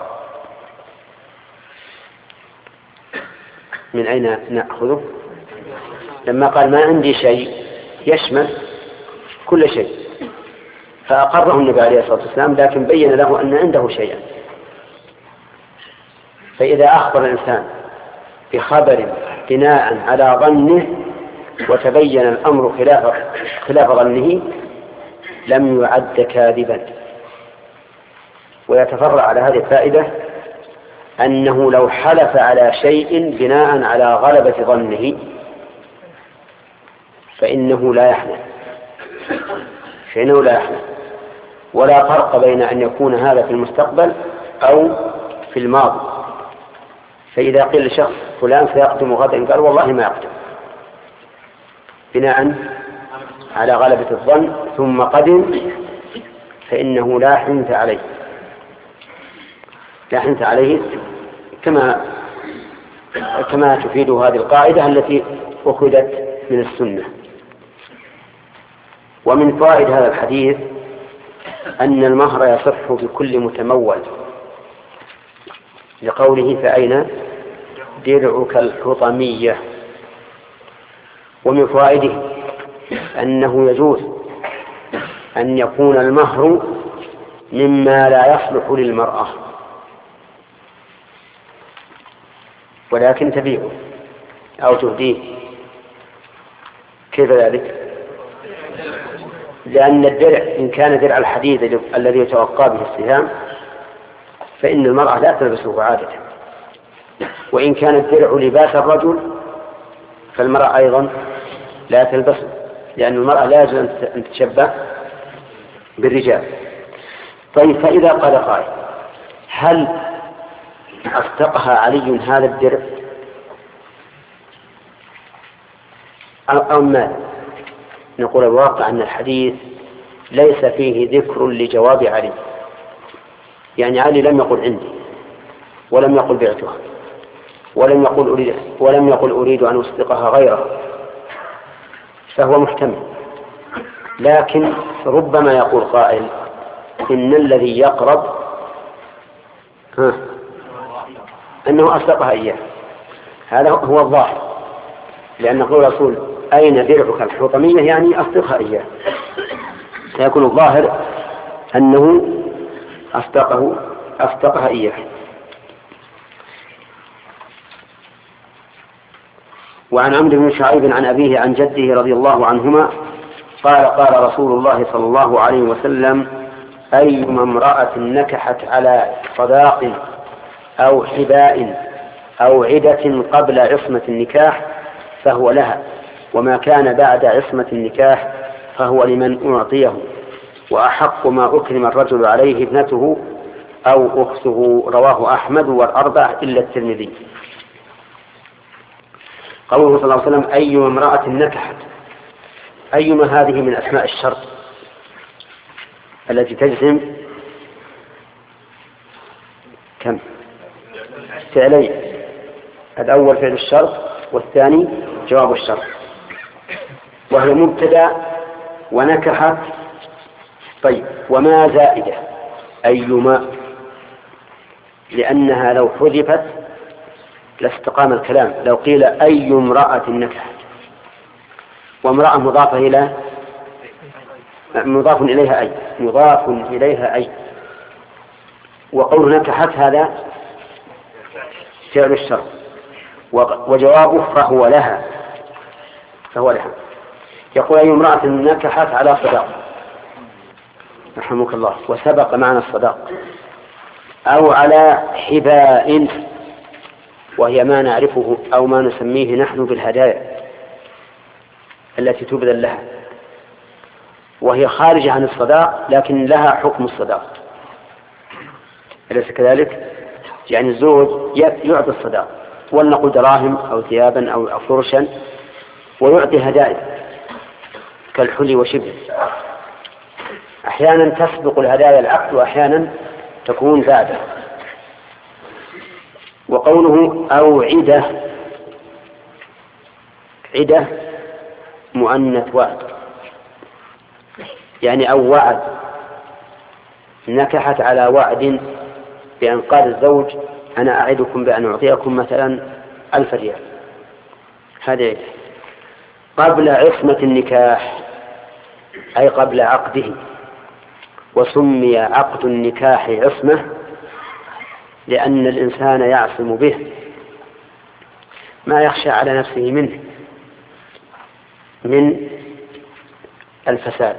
Speaker 2: من أين نأخذه؟ لما قال ما عندي شيء يشمل كل شيء، فأقره النبي عليه الصلاة والسلام، لكن بين له أن عنده شيئا. فإذا أخبر الإنسان بخبر بناء على ظنه وتبين الأمر خلاف خلاف ظنه لم يعد كاذبا. ويتفرع على هذه الفائدة أنه لو حلف على شيء بناء على غلبة ظنه فإنه لا يحلف، فإنه لا يحلف. ولا فرق بين أن يكون هذا في المستقبل أو في الماضي. فإذا قيل لشخص فلان سيقدم غدا قال والله ما يقدم، بناء على غلبة الظن ثم قدم فإنه لا حنث عليه لا حنث عليه كما كما تفيد هذه القاعدة التي أخذت من السنة. ومن فوائد هذا الحديث أن المهر يصح بكل متمول لقوله فأين درعك الحطمية. ومن فوائده أنه يجوز أن يكون المهر مما لا يصلح للمرأة ولكن تبيعه أو تهديه. كيف ذلك؟ لأن الدرع إن كان درع الحديد الذي يتوقى به السهام فإن المرأة لا تلبسه عادة، وإن كان الدرع لباس الرجل فالمرأة أيضا لا تلبسه، لأن المرأة لا يجوز أن تتشبه بالرجال. طيب، فإذا قال قائل هل أصدقها علي هذا الدرع أو ماذا؟ نقول الواقع أن الحديث ليس فيه ذكر لجواب علي، يعني علي لم يقل عندي ولم يقل بعتها ولم يقل أريد, ولم يقل أريد أن أصدقها غيرها، فهو محتمل. لكن ربما يقول قائل إن الذي يقرب ها أنه أصدقها إياه، هذا هو الظاهر، لأن قول الرسول أين درعك الحطمية يعني أصدقها إياه، سيكون الظاهر أنه أصدقه أصدقها إياه. وعن عمرو بن شعيب عن أبيه عن جده رضي الله عنهما قال قال رسول الله صلى الله عليه وسلم أيما امرأة نكحت على صداق أو حباء أو عدة قبل عصمة النكاح فهو لها، وما كان بعد عصمة النكاح فهو لمن أعطيه، وأحق ما أكرم الرجل عليه ابنته أو أخته. رواه أحمد والأربع إلا الترمذي. قوله صلى الله عليه وسلم أيما امرأة نكحت، أيما هذه من أسماء الشرط التي تجزم كم فعلين، الأول فعل الشرط والثاني جواب الشرط، وهي مبتدأ ونكحت. طيب، وما زائدة أيما، لأنها لو حذفت لاستقام الكلام. لو قيل أي امرأة نكحت، وامرأة مضافة إلى مضاف إليها أي مضاف إليها أي وقول نكحت هذا فعل الشرط، وجوابه فهو لها فهو لها. يقول أي امرأة نكحت على صداق، رحمك الله، وسبق معنى الصداق، أو على حباء، وهي ما نعرفه أو ما نسميه نحن بالهدايا التي تبذل لها، وهي خارجة عن الصداق لكن لها حكم الصداق، أليس كذلك؟ يعني الزوج يعطي الصداق، ولنقل دراهم أو ثيابا أو فرشا، ويعطي هدايا كالحلي وشبه. أحيانا تسبق الهدايا العقد وأحيانا تكون بعده. وقوله أو عدة، عدة مؤنث وعد، يعني أو وعد، نكحت على وعد بأن قال الزوج أنا أعدكم بأن أعطيكم مثلا ألف ريال، هذا قبل عصمة النكاح أي قبل عقده. وسمي عقد النكاح عصمة لأن الإنسان يعصم به ما يخشى على نفسه منه من الفساد،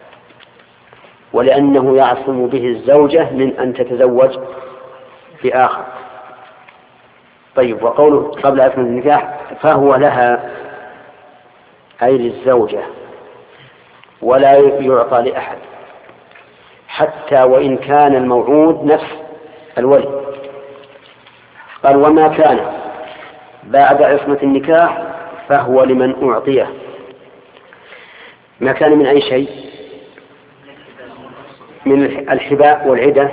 Speaker 2: ولأنه يعصم به الزوجة من أن تتزوج بآخر. طيب، وقوله قبل عصمة النكاح فهو لها أي للزوجة، ولا يعطى لأحد حتى وإن كان الموعود نفس الولي. قال وما كان بعد عصمة النكاح فهو لمن أعطيه، ما كان من أي شيء من الحباء والعدة.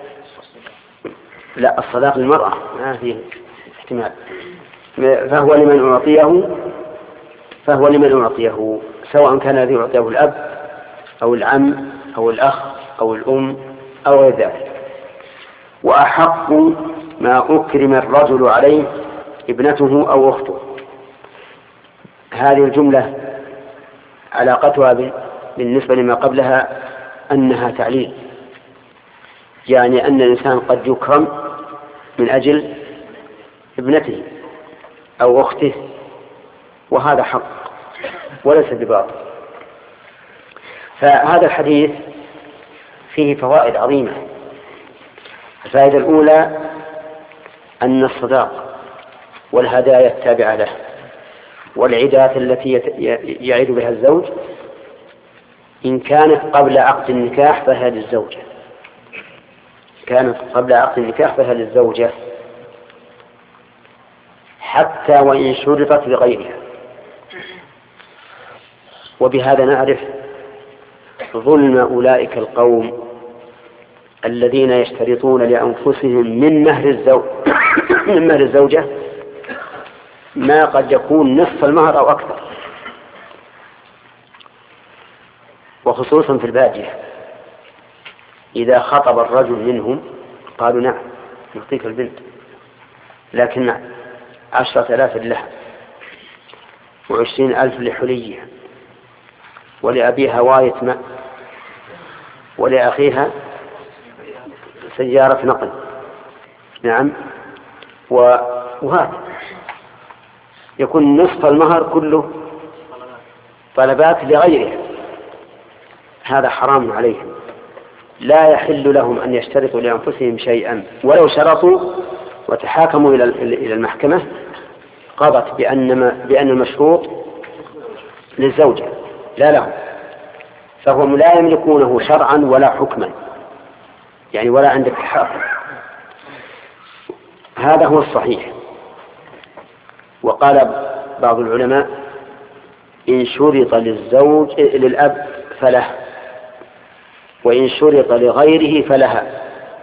Speaker 2: لا، الصداق للمرأة ما فيه احتمال. فهو لمن أعطيه فهو لمن أعطيه سواء كان الذي يعطيه الأب أو العم أو الأخ أو الأم أو غير ذلك. وأحق ما أكرم الرجل عليه ابنته أو أخته. هذه الجملة علاقتها بالنسبة لما قبلها أنها تعليل، يعني أن الإنسان قد يكرم من أجل ابنته أو أخته، وهذا حق وليس بباطل. فهذا الحديث فيه فوائد عظيمة. الفائدة الأولى أن الصداق والهدايا التابعة له والعدات التي يعيد بها الزوج إن كانت قبل عقد النكاح فهي للزوجة كانت قبل عقد النكاح فهي للزوجة حتى وإن شرطت بغيرها. وبهذا نعرف ظلم أولئك القوم الذين يشترطون لأنفسهم من مهر الزوج من مهر الزوجة ما قد يكون نصف المهر أو أكثر، وخصوصا في البادية إذا خطب الرجل منهم قالوا نعم نعطيك البنت، لكن عشرة آلاف لها وعشرين ألف لحليها ولأبيها واية ماء ولأخيها سيارة نقل. نعم، وهذا يكون نصف المهر كله طلبات لغيره. هذا حرام عليهم، لا يحل لهم أن يشترطوا لأنفسهم شيئا، ولو شرطوا وتحاكموا إلى المحكمة قضت بأن بأن المشروط للزوجة لا لهم، فهم لا يملكونه شرعا ولا حكما، يعني ولا عندك حق. هذا هو الصحيح. وقال بعض العلماء إن شرط للزوج للأب فله، وإن شرط لغيره فلها.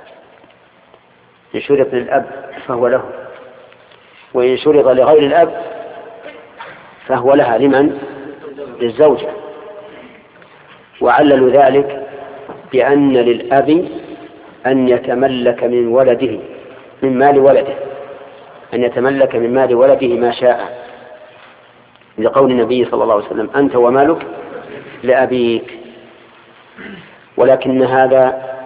Speaker 2: إن شرط للأب فهو له، وإن شرط لغير الأب فهو لها. لمن؟ للزوجة. وعللوا ذلك بأن للأب أن يتملك من ولده من مال ولده أن يتملك من مال ولده ما شاء، لقول النبي صلى الله عليه وسلم أنت ومالك لأبيك. ولكن هذا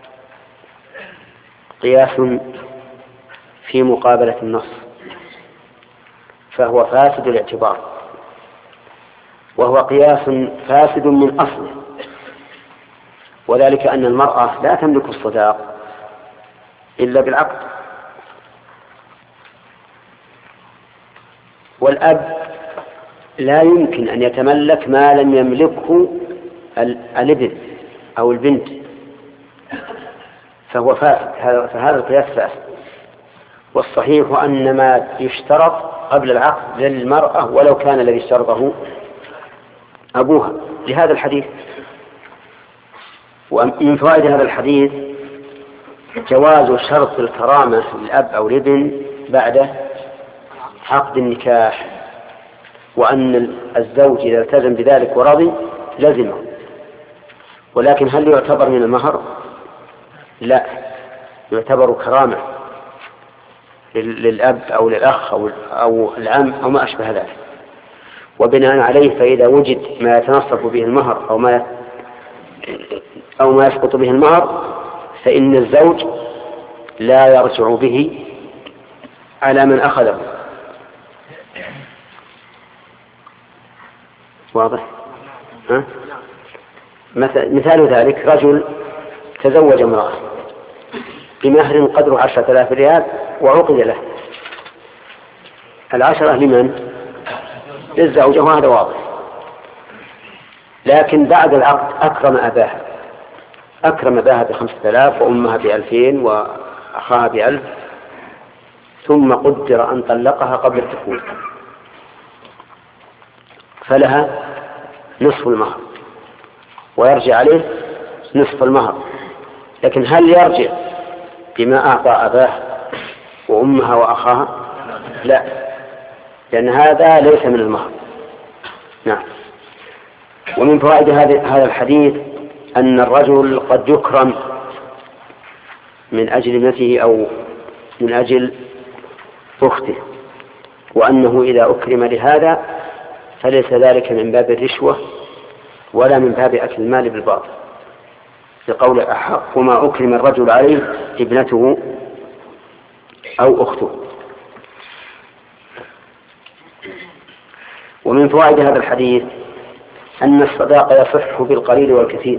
Speaker 2: قياس في مقابلة النص، فهو فاسد الاعتبار، وهو قياس فاسد من أصله، وذلك أن المرأة لا تملك الصداق إلا بالعقد، والأب لا يمكن أن يتملك ما لم يملكه الابن أو البنت، فهو فاسد. فهذا القياس فاسد. والصحيح أن ما يشترط قبل العقد للمرأة ولو كان الذي اشترطه أبوها، لهذا الحديث. ومن فوائد هذا الحديث جواز شرط الكرامة للأب أو الابن بعد عقد النكاح، وأن الزوج إذا التزم بذلك ورضي لزمه. ولكن هل يعتبر من المهر؟ لا، يعتبر كرامة للأب أو للأخ أو العم أو ما أشبه ذلك. وبناء عليه فإذا وجد ما يتنصف به المهر أو ما أو ما يسقط به المهر فإن الزوج لا يرجع به على من أخذه. واضح؟ ها؟ مثال ذلك رجل تزوج امرأة بمهر قدره عشرة آلاف ريال وعقد له. العشرة لمن؟ للزوجة، وهذا واضح. لكن بعد العقد أكرم أباها أكرم أباها بخمسة آلاف وأمها بألفين وأخاها بألف، ثم قدر أن طلقها قبل الدخول، فلها نصف المهر ويرجع عليه نصف المهر. لكن هل يرجع بما أعطى أباه وأمها وأخاها؟ لا، لأن هذا ليس من المهر. نعم. ومن فوائد هذا الحديث أن الرجل قد يكرم من أجل ابنته أو من أجل أخته، وأنه إذا أكرم لهذا فليس ذلك من باب الرشوة ولا من باب أكل المال بالباطل، لقول أحق ما أكرم الرجل عليه ابنته أو أخته. ومن فوائد هذا الحديث أن الصداق يصح بالقليل والكثير،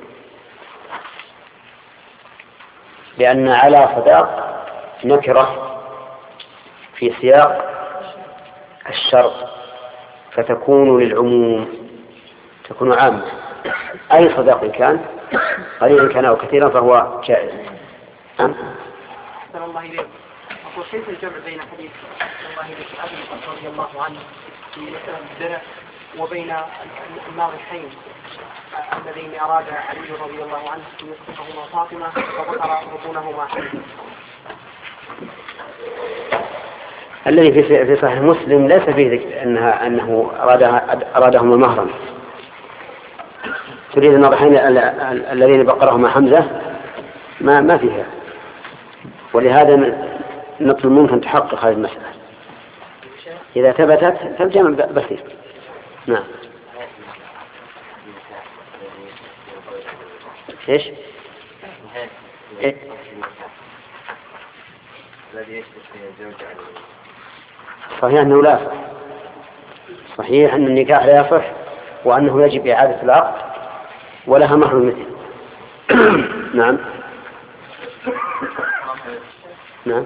Speaker 2: لأن على صداق نكرة في سياق الشرط فتكون للعموم، تكون عامة. أي صداق كان قليلا كان أو كثيرا فهو جائز.
Speaker 3: أحسن الله إليك. أقول كيف الجمع بين حديث الله إليك أبي بكر رضي الله عنه في مسألة الدرع وبين الناضحين الذين أراد علي رضي الله عنه أن يصدقهما فاطمة وذكر بطونهما حديثا؟
Speaker 2: الذي في في صحيح مسلم ليس فيه أنها أنه أرادها أرادهما مهرا. تريد الناضحين الذين بقرهما حمزة ما ما فيها، ولهذا نطلب منك أن تحقق هذه المسألة. إذا ثبتت فالجمع بسيط. نعم. إيش؟ إيه؟ صحيح أنه لا يصح، صحيح أن النكاح لا يصح وأنه يجب إعادة العقد ولها مهر مثل. نعم. نعم.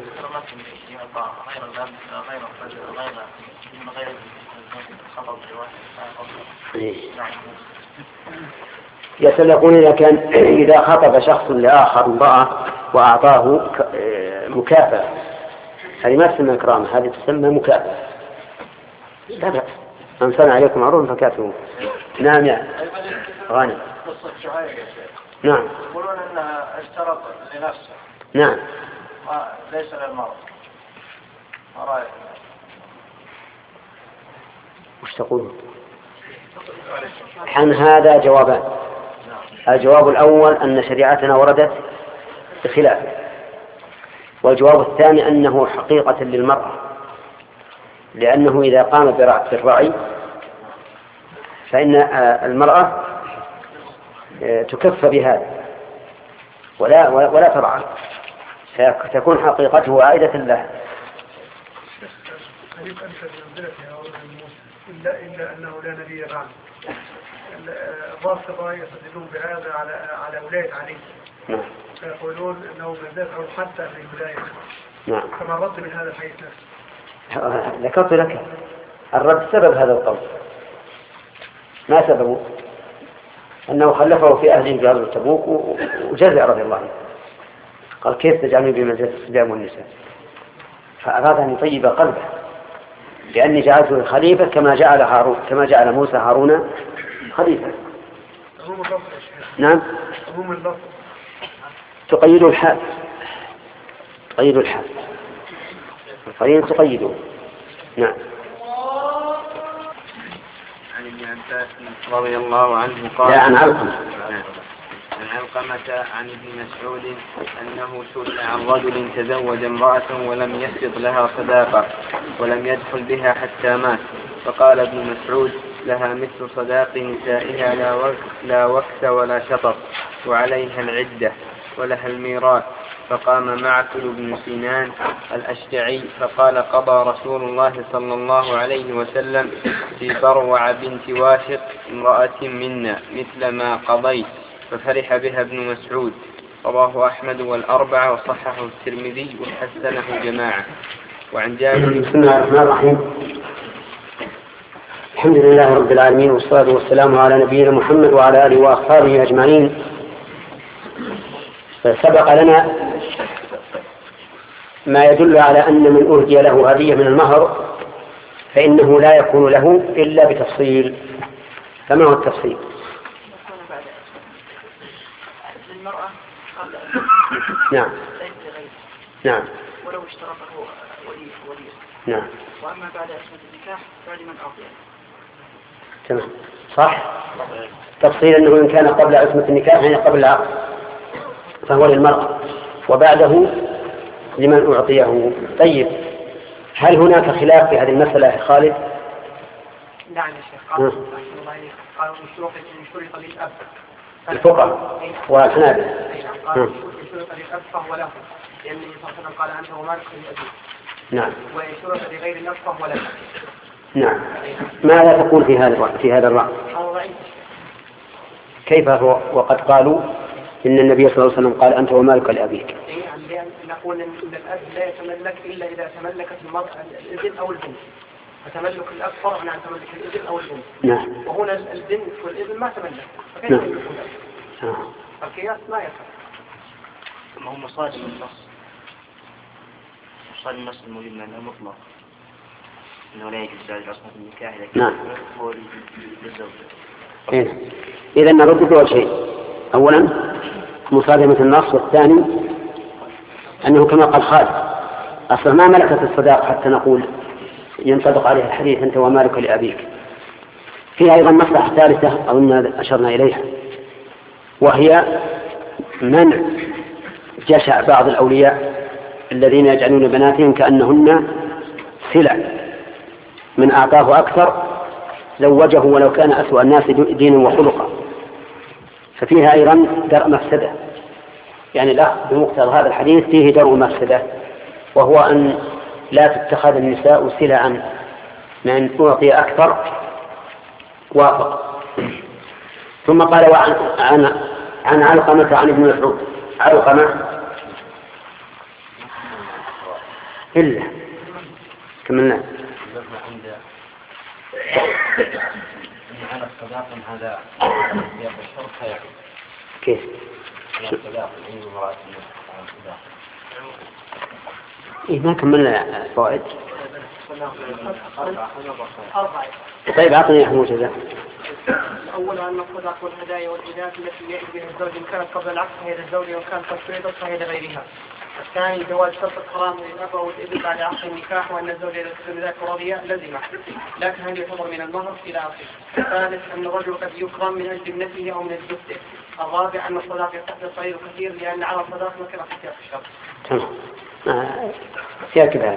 Speaker 2: يسلقون إذا كان إذا خطب شخص لآخر امرأة وأعطاه مكافأة، هذه ما تسمى إكرام، هذه تسمى مكافأة. لا بأس، من صنع عليكم معروف فكافئوه. نعم يا غانم. نعم.
Speaker 5: يقولون أنها اشترط لنفسه.
Speaker 2: نعم.
Speaker 5: ليس للمرأة. ما رأيك؟
Speaker 2: وش تقولون؟ عن هذا جوابان. الجواب الأول أن شريعتنا وردت بخلافه، والجواب الثاني أنه حقيقة للمرأة، لأنه إذا قام بالرعي فإن المرأة تكفى بهذا ولا ولا ترعى، فتكون حقيقته عائدة لها.
Speaker 6: إلا إلا أنه لا نبي بعد. الرافضة يستدلون بهذا على على ولاية علي، فيقولون أنه من ذكر حتى في الولاية.
Speaker 2: نعم.
Speaker 6: كما رد من هذا الحديث نفسه.
Speaker 2: ذكرت لك الرد سبب هذا القول. ما سببه؟ أنه خلفه في أهله في غزوة تبوك وجزع رضي الله عنه، قال كيف تجعلني بمنزلة الصبيان والنساء؟ فأراد أن يطيب قلبه، لأني جعلته خليفة كما جعل هارون كما جعل موسى هارون خليفة. نعم. تقيد الحال، تقيد الحال، القرين تقيده. نعم.
Speaker 4: عن ابن عباس رضي الله عنه قال:
Speaker 2: لا، عن علقمة.
Speaker 4: عن علقمة عن ابن مسعود أنه سئل عن رجل تزوج امرأة ولم يسبق لها صداقة ولم يدخل بها حتى مات، فقال ابن مسعود: لها مثل صداق نسائها لا وكس, لا وكس ولا شطط، وعليها العدة ولها الميراث. فقام معقل بن سنان الأشجعي فقال: قضى رسول الله صلى الله عليه وسلم في بروع بنت واشق امرأة منا مثل ما قضيت. ففرح بها ابن مسعود. رواه أحمد والأربعة وصححه الترمذي وحسنه جماعة. وعن جابر.
Speaker 2: بسم الله الرحمن الرحيم. الحمد لله رب العالمين، والصلاة والسلام على نبينا محمد وعلى آله وأصحابه أجمعين. سبق لنا ما يدل على أن من أهدي له هدية من المهر فإنه لا يكون له إلا بتفصيل، فما هو التفصيل؟
Speaker 3: للمرأة قبل
Speaker 2: نعم نعم
Speaker 3: ولو اشترطه ولي ولي
Speaker 2: نعم.
Speaker 3: وأما بعد عصمة النكاح فلمن أرضي.
Speaker 2: تمام صح. تفصيل أنه إن كان قبل عصمة النكاح يعني قبل العقد فهو للمرأة وبعده لمن أعطيه. طيب هل هناك خلاف في هذه المسألة يا خالد؟
Speaker 3: نعم يا شيخ. قالوا قالوا من شروط شرط للأب
Speaker 2: الفقهاء والحنابلة.
Speaker 3: قالوا من شرط للأب فهو له لأن النبي صلى الله عليه وسلم قال أنت ومالك لأبيك.
Speaker 2: نعم.
Speaker 3: وإن شرط لغير الأب فهو له.
Speaker 2: نعم. ماذا تقول في هذا الرأي في هذا الرأي؟ كيف هو وقد قالوا إن النبي صلى الله عليه وسلم قال أنت ومالك لأبيك؟
Speaker 3: يعني نقول إن الأب لا يتملك إلا إذا تملكت المرأة الابن أو البنت. فتملك الأب فرع عن تملك الابن أو البنت.
Speaker 2: نعم.
Speaker 3: وهنا البنت والابن ما تملك. فكيف
Speaker 2: نعم.
Speaker 3: يملك الأب؟ القياس ما يفعل.
Speaker 1: ما هو مصادر النص مصادر النص الموجود أنه مطلق أنه لا يجوز زواج عصمة النكاح لكن
Speaker 2: نعم.
Speaker 1: هو للزوج.
Speaker 2: إيه. إذا نرد بأول شيء. أولا مصادمة النص، والثاني أنه كما قال خالد أصلا ما ملكت الصداق حتى نقول ينطبق عليه الحديث أنت ومالك لأبيك. فيها أيضا مصلحة ثالثة أظن أشرنا إليها وهي منع جشع بعض الأولياء الذين يجعلون بناتهم كأنهن سلع من أعطاه أكثر زوجه ولو كان أسوأ الناس دينا وخلقا. ففيها أيضا درء مفسدة، يعني الأخذ بمقتضى هذا الحديث فيه درء مفسدة، وهو أن لا تتخذ النساء سلعا من أعطي أكثر وافق. ثم قال وعن عن, عن علقمة عن ابن مسعود. علقمة إلا كملنا
Speaker 5: على الصداق هذا يبشر خير.
Speaker 2: كيف؟
Speaker 5: الصداق أي امرأة على الصداق.
Speaker 2: إيه ما كملنا فوائد. طيب أعطني يا حمود هذا.
Speaker 3: الأول أن الصداق والهدايا والهدايات التي يأتي بها الزوج إن كانت قبل العقد فهي للزوج وإن كانت قد فرضت فهي لغيرها. الثاني جواز شرط الحرام للأب أو الابن بعد عقد النكاح وأن الزوج إذا كان ذاك راضيا لزمه، لكن هل يعتبر من المهر إلى آخره. الثالث أن الرجل قد يكرم من أجل ابنته أو من أجل أخته. الرابع أن الصداق يحتاج الصغير كثير لأن على الصداق مكان في سياق الشرط.
Speaker 2: تمام. سياق هذا.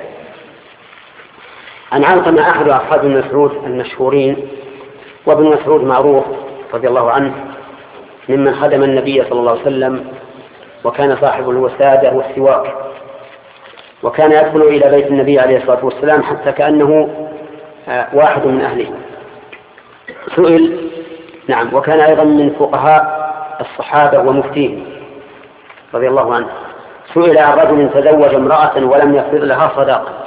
Speaker 2: عن علقمة أحد أصحاب ابن مسعود المشهورين، وابن مسعود معروف رضي الله عنه ممن خدم النبي صلى الله عليه وسلم، وكان صاحب الوسادة والسواك، وكان يدخل إلى بيت النبي عليه الصلاة والسلام حتى كأنه واحد من أهله. سئل نعم وكان أيضا من فقهاء الصحابة ومفتيهم رضي الله عنه. سئل عن رجل تزوج امرأة ولم يفرض لها صداقة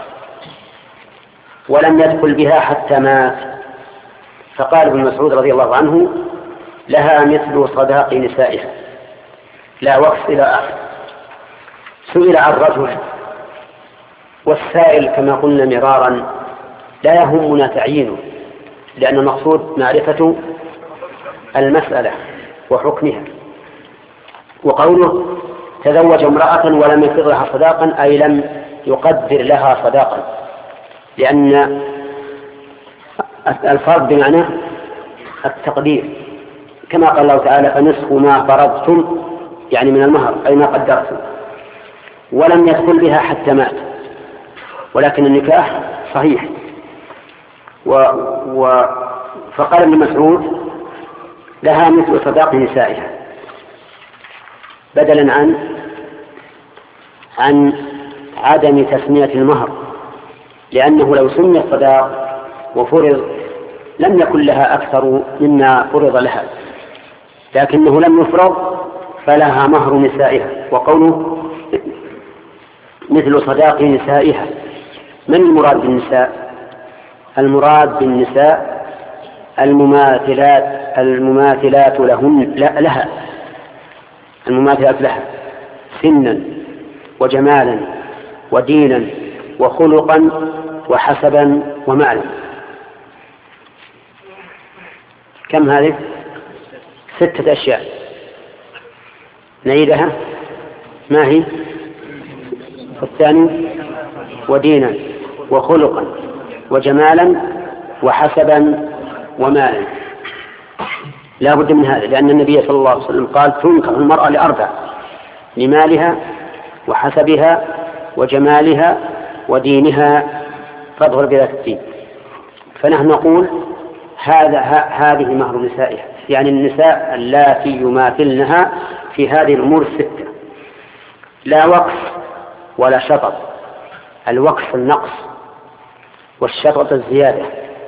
Speaker 2: ولم يدخل بها حتى مات، فقال ابن مسعود رضي الله عنه لها مثل صداق نسائها لا وقف إلى آخر. سئل عن رجل، والسائل كما قلنا مرارا لا يهمنا تعيينه لأن المقصود معرفة المسألة وحكمها. وقوله تزوج امرأة ولم يفرض لها صداقا أي لم يقدر لها صداقا، لأن الفرض بمعنى التقدير، كما قال الله تعالى فنصف ما فرضتم يعني من المهر أي ما قدرتم. ولم يدخل بها حتى مات، ولكن النكاح صحيح. و... و... فقال ابن مسعود لها مثل صداق نسائها بدلا عن عن عدم تسمية المهر، لأنه لو سمي الصداق وفرض لم يكن لها أكثر مما فرض لها، لكنه لم يفرض فلها مهر نسائها. وقوله مثل صداق نسائها، من المراد بالنساء؟ المراد بالنساء المماثلات المماثلات لهن لا لها المماثلات لها سنا وجمالا ودينا وخلقا وحسبا ومعنا. كم هذه؟ ستة أشياء. نعيدها. ما هي؟ الثاني ودينا وخلقا وجمالا وحسبا ومالا. لا بد من هذا، لأن النبي صلى الله عليه وسلم قال تنكح المرأة لأربع: لمالها وحسبها وجمالها ودينها فاظهر بذات الدين. فنحن نقول هذا هذه مهر نسائها، يعني النساء اللاتي يماثلنها في هذه الأمور الستة. لا وقف ولا شطط. الوقف النقص والشطط الزيادة.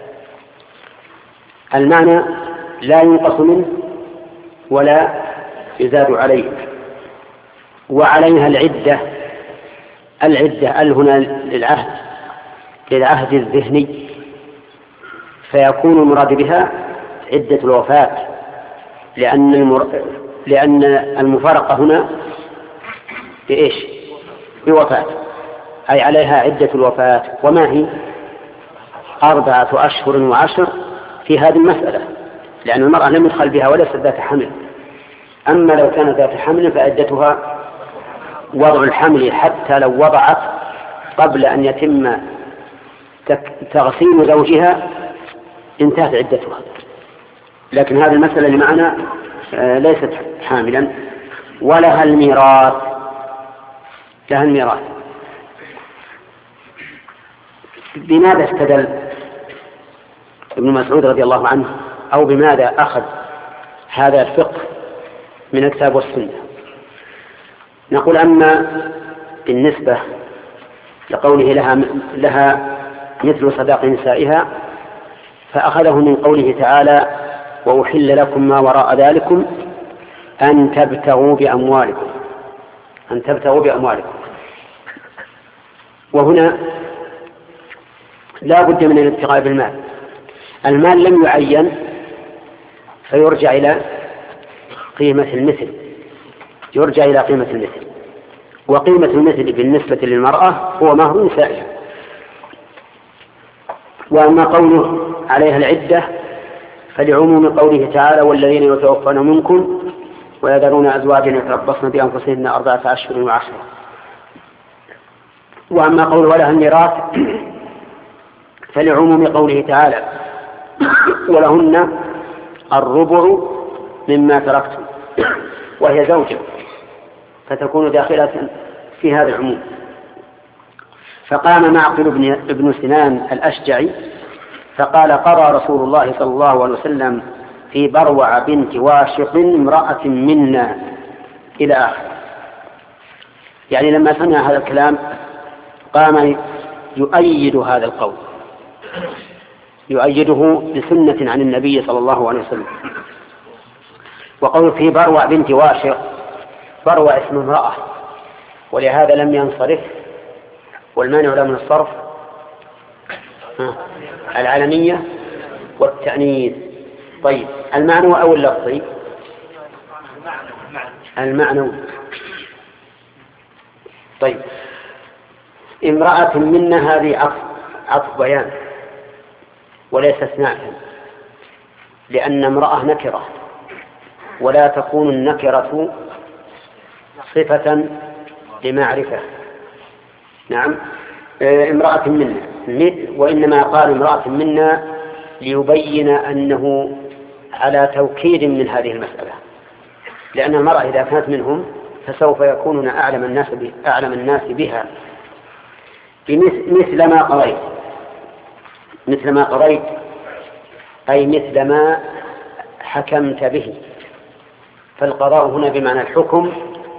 Speaker 2: المعنى لا ينقص منه ولا يزاد عليه. وعليها العدة. العدة ال هنا للعهد للعهد الذهني، فيكون المراد بها عدة الوفاة، لأن المر... لأن المفارقة هنا بإيش؟ بوفاة، أي عليها عدة الوفاة. وما هي؟ أربعة أشهر وعشر في هذه المسألة، لأن المرأة لم يدخل بها وليست ذات حمل. أما لو كانت ذات حمل فعدتها وضع الحمل، حتى لو وضعت قبل أن يتم تغسيل زوجها انتهت عدتها. لكن هذه المسألة اللي معنا ليست حاملا. ولها الميراث. لها الميراث. بماذا استدل ابن مسعود رضي الله عنه، أو بماذا أخذ هذا الفقه من الكتاب والسنة؟ نقول أما بالنسبة لقوله لها, لها مثل صداق نسائها، فأخذه من قوله تعالى: وأحل لكم ما وراء ذلكم أن تبتغوا بأموالكم أن تبتغوا بأموالكم. وهنا لا بد من الابتغاء بالمال. المال لم يعين فيرجع إلى قيمة المثل يرجع إلى قيمة المثل وقيمة المثل بالنسبة للمرأة هو مهر نسائها. وأما قوله عليها العدة فلعموم قوله تعالى: والذين يتوفون منكم ويذرون أزواجا يتربصن بأنفسهن أربعة أشهر وعشرة. وأما قوله ولها الميراث فلعموم قوله تعالى: ولهن الربع مما تركتم، وهي زوجة، فتكون داخلة في هذا العموم. فقام معقل بن سنان الأشجعي فقال: قضى رسول الله صلى الله عليه وسلم في بروع بنت واشق امرأة منا إلى آخر. يعني لما سمع هذا الكلام قام يؤيد هذا القول، يؤيده بسنة عن النبي صلى الله عليه وسلم. وقول في بروع بنت واشق، بروع اسم امرأة، ولهذا لم ينصرف. والمانع له من الصرف العلمية والتأنيث. طيب، المعنى أو اللفظي؟ المعنى. طيب، امرأة منا هذه عطف عطف بيان وليس استثناء، لأن امرأة نكرة ولا تكون النكرة صفة لمعرفة. نعم، امرأة منا، وإنما قال امرأة منا ليبين أنه على توكيد من هذه المسألة، لأن المرأة إذا كانت منهم فسوف يكونون أعلم الناس أعلم الناس بها. مثل ما قضيت مثل ما قضيت أي مثل ما حكمت به. فالقضاء هنا بمعنى الحكم،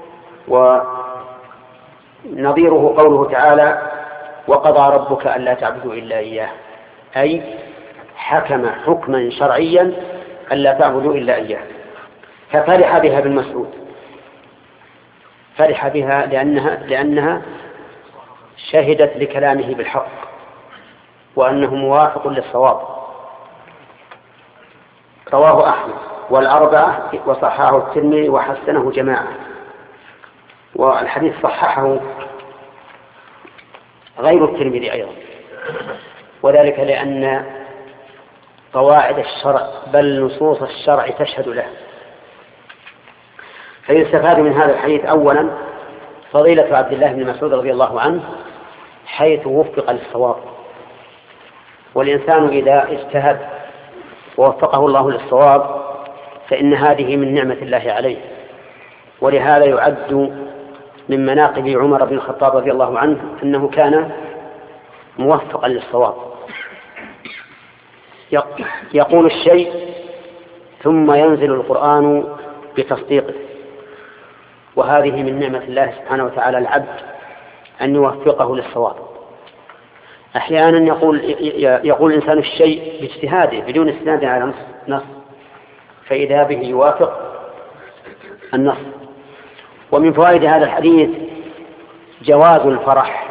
Speaker 2: ونظيره قوله تعالى: وقضى ربك ألا تعبدوا إلا إياه، أي حكم حكما شرعيا ألا تعبدوا إلا إياه. ففرح بها ابن مسعود، فرح بها لأنها, لأنها شهدت لكلامه بالحق وأنه موافق للصواب. رواه أحمد والأربعة وصححه الترمذي وحسنه جماعة. والحديث صححه غير الترمذي أيضا، وذلك لأن قواعد الشرع بل نصوص الشرع تشهد له. فيستفاد من هذا الحديث أولا فضيلة عبد الله بن مسعود رضي الله عنه حيث وفق للصواب، والإنسان إذا اجتهد ووفقه الله للصواب فإن هذه من نعمة الله عليه. ولهذا يعد من مناقب عمر بن الخطاب رضي الله عنه أنه كان موفقا للصواب، يقول الشيء ثم ينزل القرآن بتصديقه، وهذه من نعمة الله سبحانه وتعالى العبد أن يوفقه للصواب. أحيانا يقول يقول الإنسان الشيء باجتهاده بدون استناد على نص نص فإذا به يوافق النص. ومن فوائد هذا الحديث جواز الفرح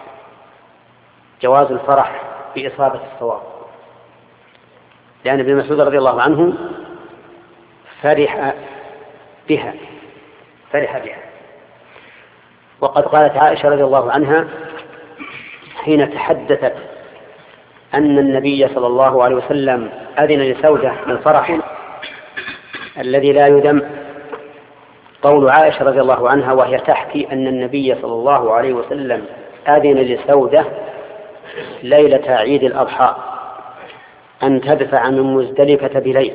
Speaker 2: جواز الفرح بإصابة الصواب، لأن ابن مسعود رضي الله عنه فرح بها فرح بها وقد قالت عائشة رضي الله عنها حين تحدثت أن النبي صلى الله عليه وسلم أذن لسودة بالفرح الذي لا يدم، قول عائشة رضي الله عنها وهي تحكي أن النبي صلى الله عليه وسلم أذن لسودة ليلة عيد الأضحى أن تدفع من مزدلفة بليل،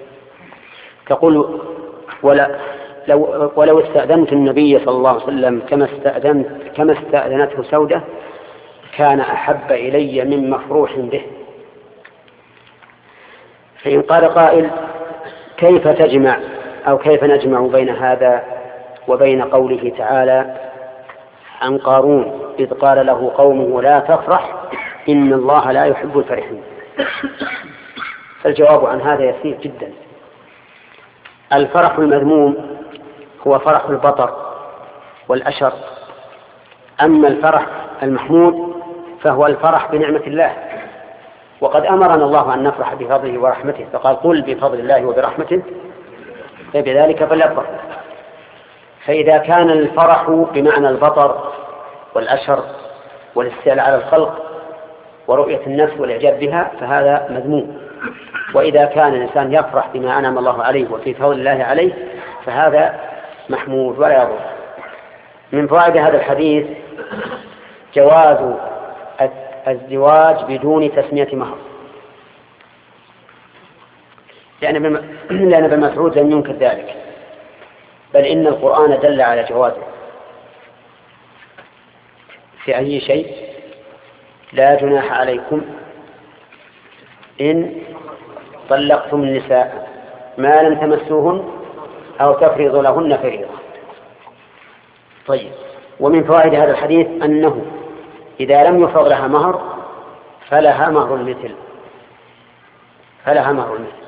Speaker 2: تقول ولا لو ولو استأذنت النبي صلى الله عليه وسلم كما استأذنت كما استأذنته سودة كان أحب إلي من مفروح به. فإن قال قائل كيف تجمع أو كيف نجمع بين هذا وبين قوله تعالى عن قارون إذ قال له قومه لا تفرح إن الله لا يحب الفرحين؟ فالجواب عن هذا يسير جدا. الفرح المذموم هو فرح البطر والأشر، أما الفرح المحمود فهو الفرح بنعمة الله، وقد أمرنا الله أن نفرح بفضله ورحمته، فقال قل بفضل الله وبرحمته فبذلك فليفرح. فإذا كان الفرح بمعنى البطر والأشر والاستيلاء على الخلق ورؤية النفس والإعجاب بها فهذا مذموم، وإذا كان الإنسان يفرح بما أنعم الله عليه وفي فضل الله عليه فهذا محمود ولا يضر. من فوائد هذا الحديث جواز الزواج بدون تسمية مهر، لأن ابن مسعود لم ينكر ذلك، بل إن القرآن دل على جوازه في أي شيء لا جناح عليكم إن طلقتم النساء ما لم تمسوهن أو تفرضوا لهن فريضة. طيب، ومن فوائد هذا الحديث أنه إذا لم يفرض لها مهر فلها مهر المثل فلها مهر المثل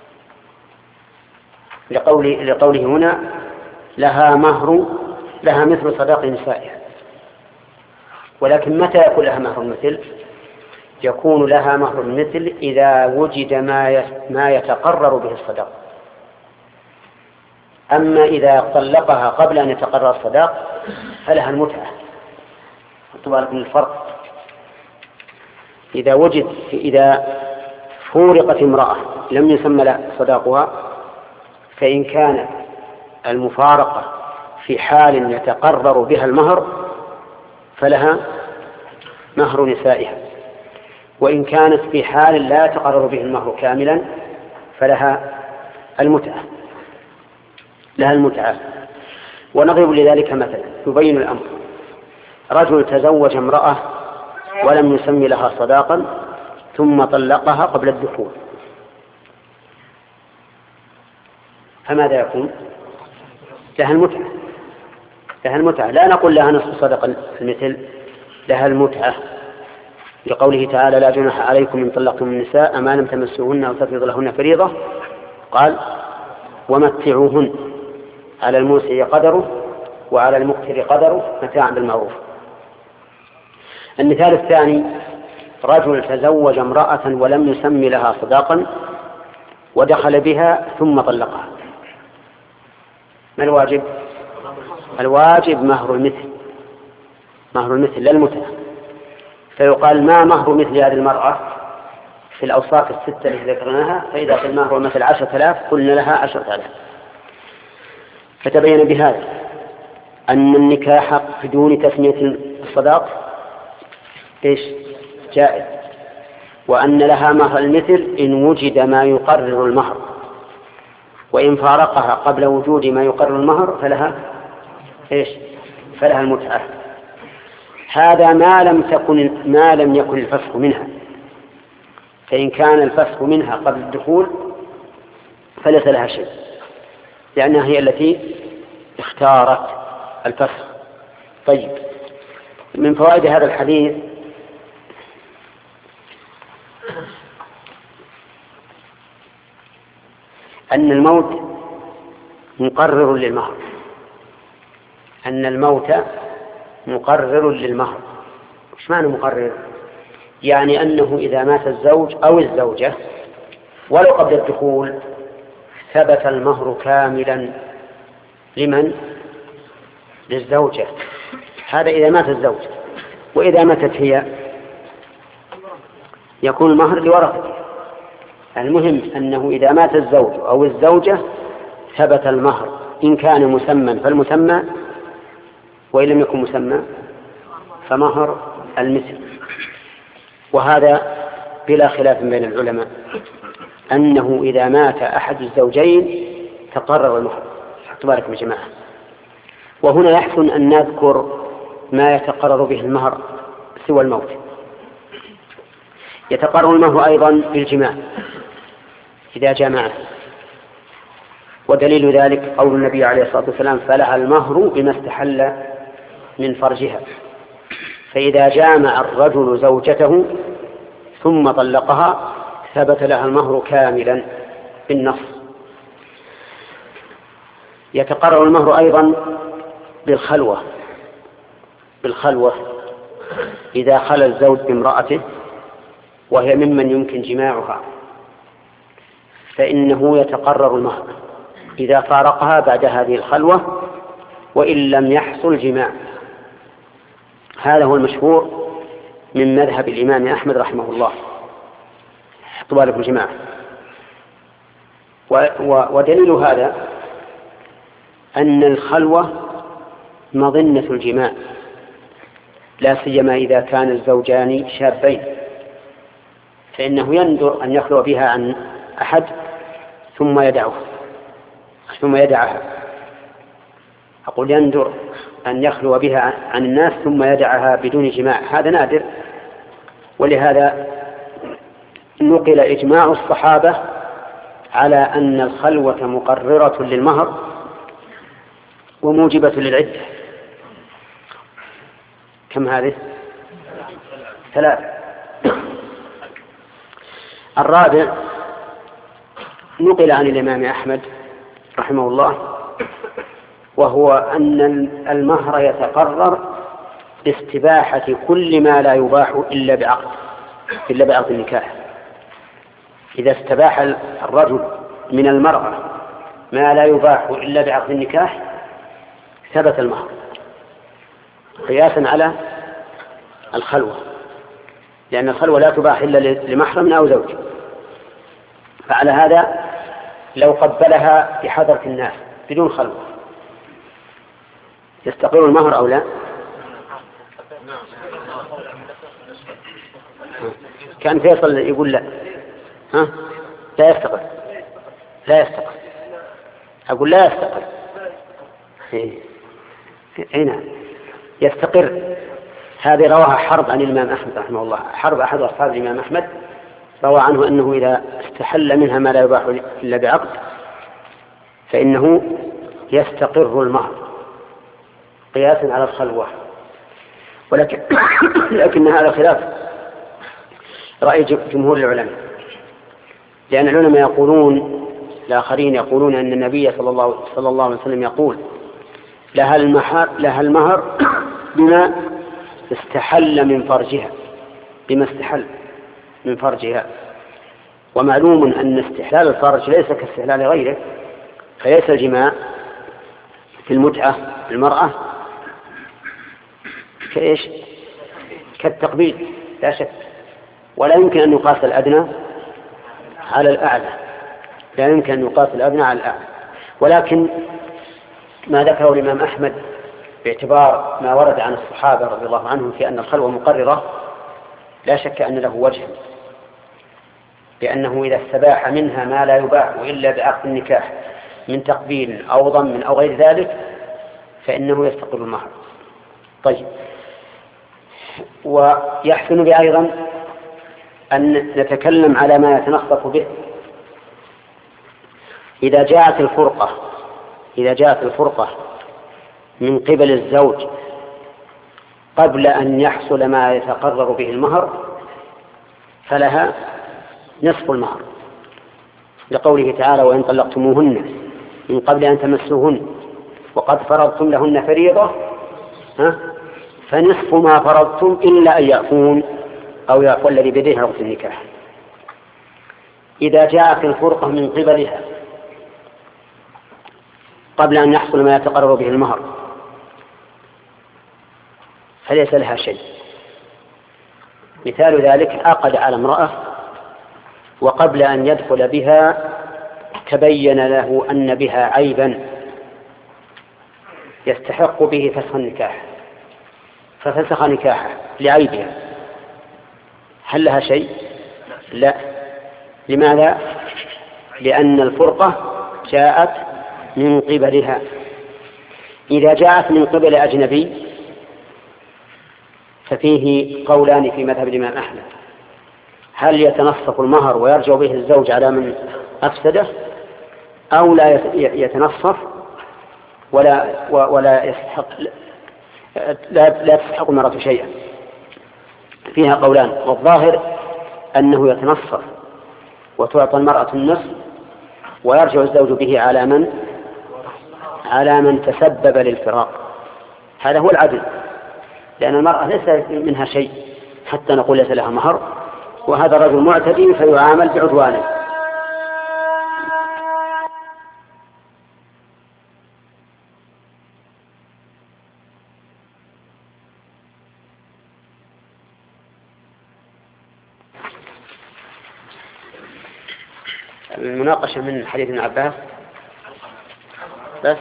Speaker 2: لقوله, لقوله هنا لها مهر لها مثل صداق نسائها. ولكن متى يكون لها مهر المثل؟ يكون لها مهر المثل إذا وجد ما ما يتقرر به الصداق. أما إذا طلقها قبل أن يتقرر الصداق فلها المتعة. طبعا الفرق إذا وجد إذا فورقت امرأة لم يسمى لها صداقها، فإن كانت المفارقة في حال يتقرر بها المهر فلها مهر نسائها، وإن كانت في حال لا يتقرر به المهر كاملا فلها المتعة لها المتعة. ونضرب لذلك مثلا يبين الأمر: رجل تزوج امرأة ولم يسمي لها صداقا ثم طلقها قبل الدخول، فماذا يكون؟ لها المتعة لها المتعة لا نقول لها نصف صدق المثل، لها المتعة، لقوله تعالى لا جناح عليكم إن طلقتم النساء ما لم تمسوهن أو تفرضوا لهن فريضة، قال ومتعوهن على الموسع قدره وعلى المقتر قدره متاعا بالمعروف. المثال الثاني: رجل تزوج امرأة ولم يسمي لها صداقا ودخل بها ثم طلقها، ما الواجب؟ الواجب مهر المثل مهر المثل لا المتعة. فيقال ما مهر مثل هذه المرأة؟ في الأوصاف الستة التي ذكرناها، فإذا قلنا هو مثل عشرة آلاف قلنا لها عشرة آلاف. فتبين بهذا أن النكاح بدون تسمية الصداق إيش جائز، وأن لها مهر المثل إن وجد ما يقرر المهر، وإن فارقها قبل وجود ما يقرر المهر فلها إيش فلها المتعة. هذا ما لم تكن ما لم يكن الفسخ منها، فإن كان الفسخ منها قبل الدخول فليس لها شيء، لأنها هي التي اختارت الفسخ. طيب، من فوائد هذا الحديث أن الموت مقرر للمهر، أن الموت مقرر للمهر. وش معنى مقرر؟ يعني أنه إذا مات الزوج أو الزوجة ولو قبل الدخول ثبت المهر كاملا لمن؟ للزوجة. هذا إذا مات الزوج، وإذا ماتت هي يكون المهر لورثته. المهم أنه إذا مات الزوج أو الزوجة ثبت المهر، إن كان مسمى فالمسمى، وإن لم يكن مسمى فمهر المثل. وهذا بلا خلاف بين العلماء أنه إذا مات أحد الزوجين تقرر المهر. تبارك يا جماعة. وهنا يحسن أن نذكر ما يتقرر به المهر سوى الموت. يتقرر المهر أيضا بالجماع إذا جامعه، ودليل ذلك قول النبي عليه الصلاة والسلام: فلها المهر بما استحل من فرجها. فإذا جامع الرجل زوجته ثم طلقها ثبت لها المهر كاملا بالنص. يتقرر المهر أيضا بالخلوة بالخلوة إذا خلى الزوج بامرأته وهي ممن يمكن جماعها فإنه يتقرر المهر إذا فارقها بعد هذه الخلوة وإن لم يحصل جماع. هذا هو المشهور من مذهب الإمام أحمد رحمه الله. حطوا بالكم جماعة. ودليل هذا أن الخلوة مظنة الجماع، لا سيما إذا كان الزوجان شابين، فإنه يندر أن يخلو بها عن أحد ثم يدعه ثم يدعها. أقول يندر أن يخلو بها عن الناس ثم يدعها بدون جماع، هذا نادر. ولهذا نقل إجماع الصحابة على أن الخلوة مقررة للمهر وموجبة للعدة. كم هذه؟ ثلاث. الرابع نقل عن الإمام أحمد رحمه الله، وهو أن المهر يتقرر باستباحة كل ما لا يباح إلا بعقد إلا بعقد النكاح. إذا استباح الرجل من المرأة ما لا يباح إلا بعقد النكاح ثبت المهر قياسا على الخلوة، لأن الخلوة لا تباح إلا لمحرم أو زوج. فعلى هذا لو قبلها بحضرة الناس بدون خلوة يستقر المهر أو لا؟ كان فيصل يقول لا، ها؟ لا يستقر لا يستقر أقول لا يستقر. هنا يستقر. هذه رواها حرب عن الإمام أحمد رحمه الله. حرب أحد أصحاب الإمام أحمد روى عنه أنه إذا استحل منها ما لا يباح إلا بعقد فإنه يستقر المهر قياسا على الخلوة. ولكن لكن هذا خلاف رأي جمهور العلماء، لأن العلماء يقولون الآخرين يقولون أن النبي صلى الله صلى الله عليه وسلم يقول لها المهر لها المهر بما استحل من فرجها بما استحل من فرجها. ومعلوم أن استحلال الفرج ليس كاستحلال غيره، فليس الجماع في المتعة المرأة كإيش؟ كالتقبيل لا شك، ولا يمكن أن يقاس الأدنى على الأعلى، لا يمكن أن يقاس الأدنى على الأعلى. ولكن ما ذكره الإمام أحمد باعتبار ما ورد عن الصحابة رضي الله عنهم في أن الخلوة مقررة لا شك أن له وجه، لأنه إذا استباح منها ما لا يباح إلا بعقد النكاح من تقبيل أو ضم أو غير ذلك فإنه يستقر المهر. طيب، ويحسن بي أيضا أن نتكلم على ما يتنخص به إذا جاءت الفرقة إذا جاءت الفرقة من قبل الزوج قبل أن يحصل ما يتقرر به المهر فلها نصف المهر، لقوله تعالى: وإن طلقتموهن من قبل أن تمسوهن وقد فرضتم لهن فريضة فنصف ما فرضتم إلا أن يعفون أو يعفو الذي بيده عقد النكاح. إذا جاءت الفرقة من قبلها قبل أن يحصل ما يتقرر به المهر فليس لها شيء. مثال ذلك: عقد على امرأة وقبل أن يدخل بها تبين له أن بها عيبا يستحق به فسخ النكاح ففسخ نكاحه لعيبها، هل لها شيء؟ لا. لماذا؟ لأن الفرقة جاءت من قبلها. إذا جاءت من قبل أجنبي ففيه قولان في مذهب الإمام أحمد: هل يتنصف المهر ويرجع به الزوج على من أفسده، أو لا يتنصف ولا ولا يستحق لا لا تستحق المرأة شيئا. فيها قولان، والظاهر أنه يتنصف وتعطى المرأة النصف ويرجع الزوج به على من على من تسبب للفراق. هذا هو العدل، لأن المرأة ليس منها شيء حتى نقول ليس لها مهر، وهذا رجل معتدي فيعامل بعدوانه. المناقشة من حديث ابن عباس بس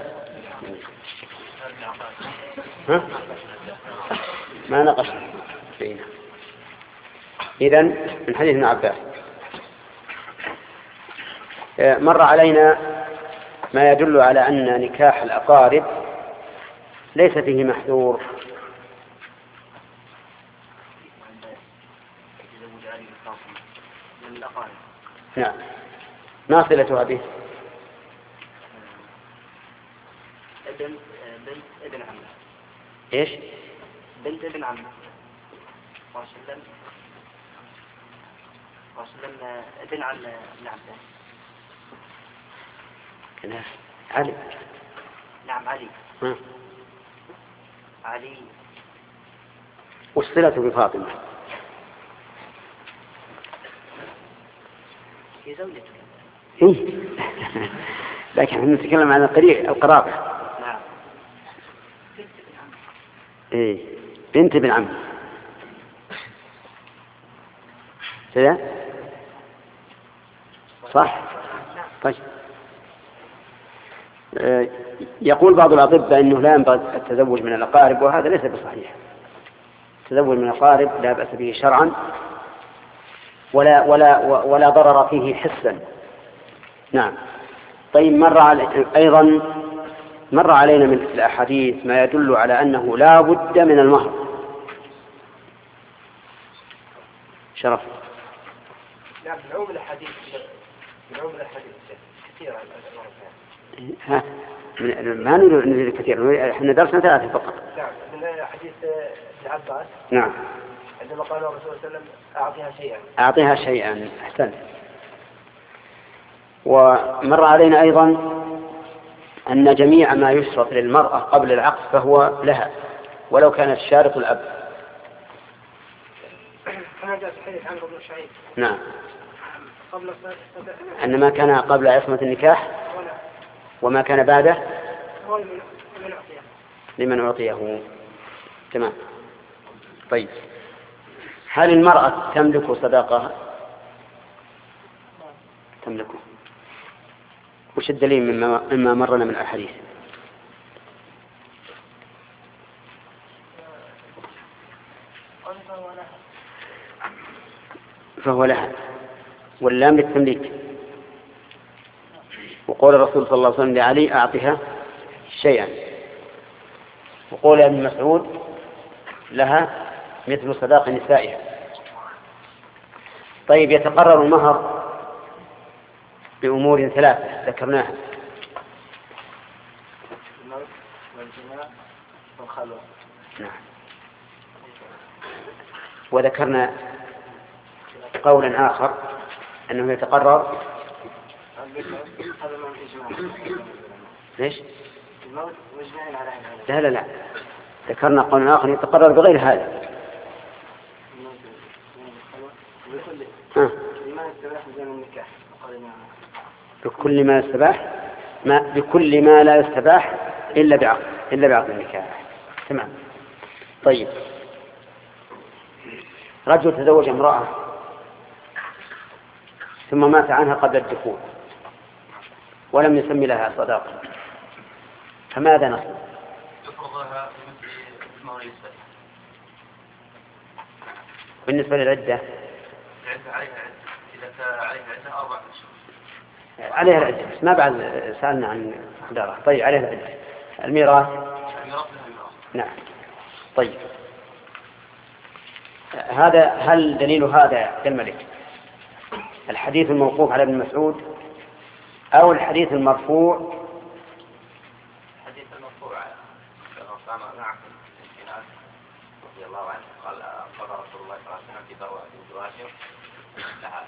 Speaker 2: ها؟ ما ناقشنا فينا. إذن من حديث ابن عباس مر علينا ما يدل على أن نكاح الأقارب ليس فيه محذور. نعم. ما صلتها به؟
Speaker 3: ابن بنت ابن عمه.
Speaker 2: ايش؟
Speaker 3: بنت ابن عمه. وسلم وسلم ابن عم ابن عباس.
Speaker 2: نعم. علي.
Speaker 3: نعم علي.
Speaker 2: ها.
Speaker 3: علي.
Speaker 2: والصلة بفاطمة
Speaker 3: هي زوجته.
Speaker 2: إيه؟ لكن نتكلم عن القريب القرابة.
Speaker 3: نعم.
Speaker 2: إيه بنت ابن عم كذا صح؟ طيب. آه يقول بعض الأطباء أنه لا ينبغي التزوج من الأقارب، وهذا ليس بصحيح. التزوج من الأقارب لا بأس به شرعا ولا ولا ولا ضرر فيه حسا. نعم. طيب، مر علي أيضا مر علينا من الأحاديث ما يدل على أنه لا بد من المهر. شرف.
Speaker 6: نعم. من عموم الحديث من عموم الحديث كثيرا.
Speaker 2: ها ما نريد كثير، احنا درسنا ثلاثة فقط.
Speaker 6: نعم. من حديث ابن عباس.
Speaker 2: نعم.
Speaker 6: عندما قال الرسول صلى الله عليه وسلم: أعطيها شيئا.
Speaker 2: أعطيها شيئا. أحسن. ومر علينا أيضا أن جميع ما يشرط للمرأة قبل العقد فهو لها ولو كان الشارط الأب.
Speaker 6: هذا حديث عمرو بن شعيب.
Speaker 2: نعم.
Speaker 6: قبل
Speaker 2: أن ما كان قبل عصمة النكاح وما كان بعده لمن أعطيه. تمام. طيب، هل المرأة تملك صداقها؟ تملكه. وش الدليل مما, مما مرنا من الحديث؟ فهو لها، واللام للتمليك. وقول الرسول صلى الله عليه وسلم لعلي أعطها شيئا، وقول ابن مسعود لها مثل صداق نسائها. طيب، يتقرر المهر بأمور ثلاثة ذكرناها: نعم. وذكرنا قولا آخر أنه يتقرر ليش؟ لا لا لا ذكرنا قولا آخر يتقرر بغير هذا. ها. بكل ما يستباح ما بكل ما لا يستباح إلا بعقد إلا بعقد النكاح. تمام. طيب، رجل تزوج امرأة ثم مات عنها قبل الدخول ولم يسمي لها صداقة، فماذا نصنع؟
Speaker 5: يفرضها بمثل ما يستباح.
Speaker 2: بالنسبة للعدة،
Speaker 5: العدة عليها عدة، إذا كان عليها عدة أربعة أشهر.
Speaker 2: عليها العدة، بس ما بعد سألنا عن مقدارها. طيب، عليها العدة. الميراث، نعم. طيب، هذا هل دليل هذا كالملك الحديث الموقوف على ابن مسعود أو الحديث المرفوع؟
Speaker 5: الحديث المرفوع كما معكم رضي الله عنه قال قال رسول الله صلى الله عليه وسلم في بروة الجواشر لها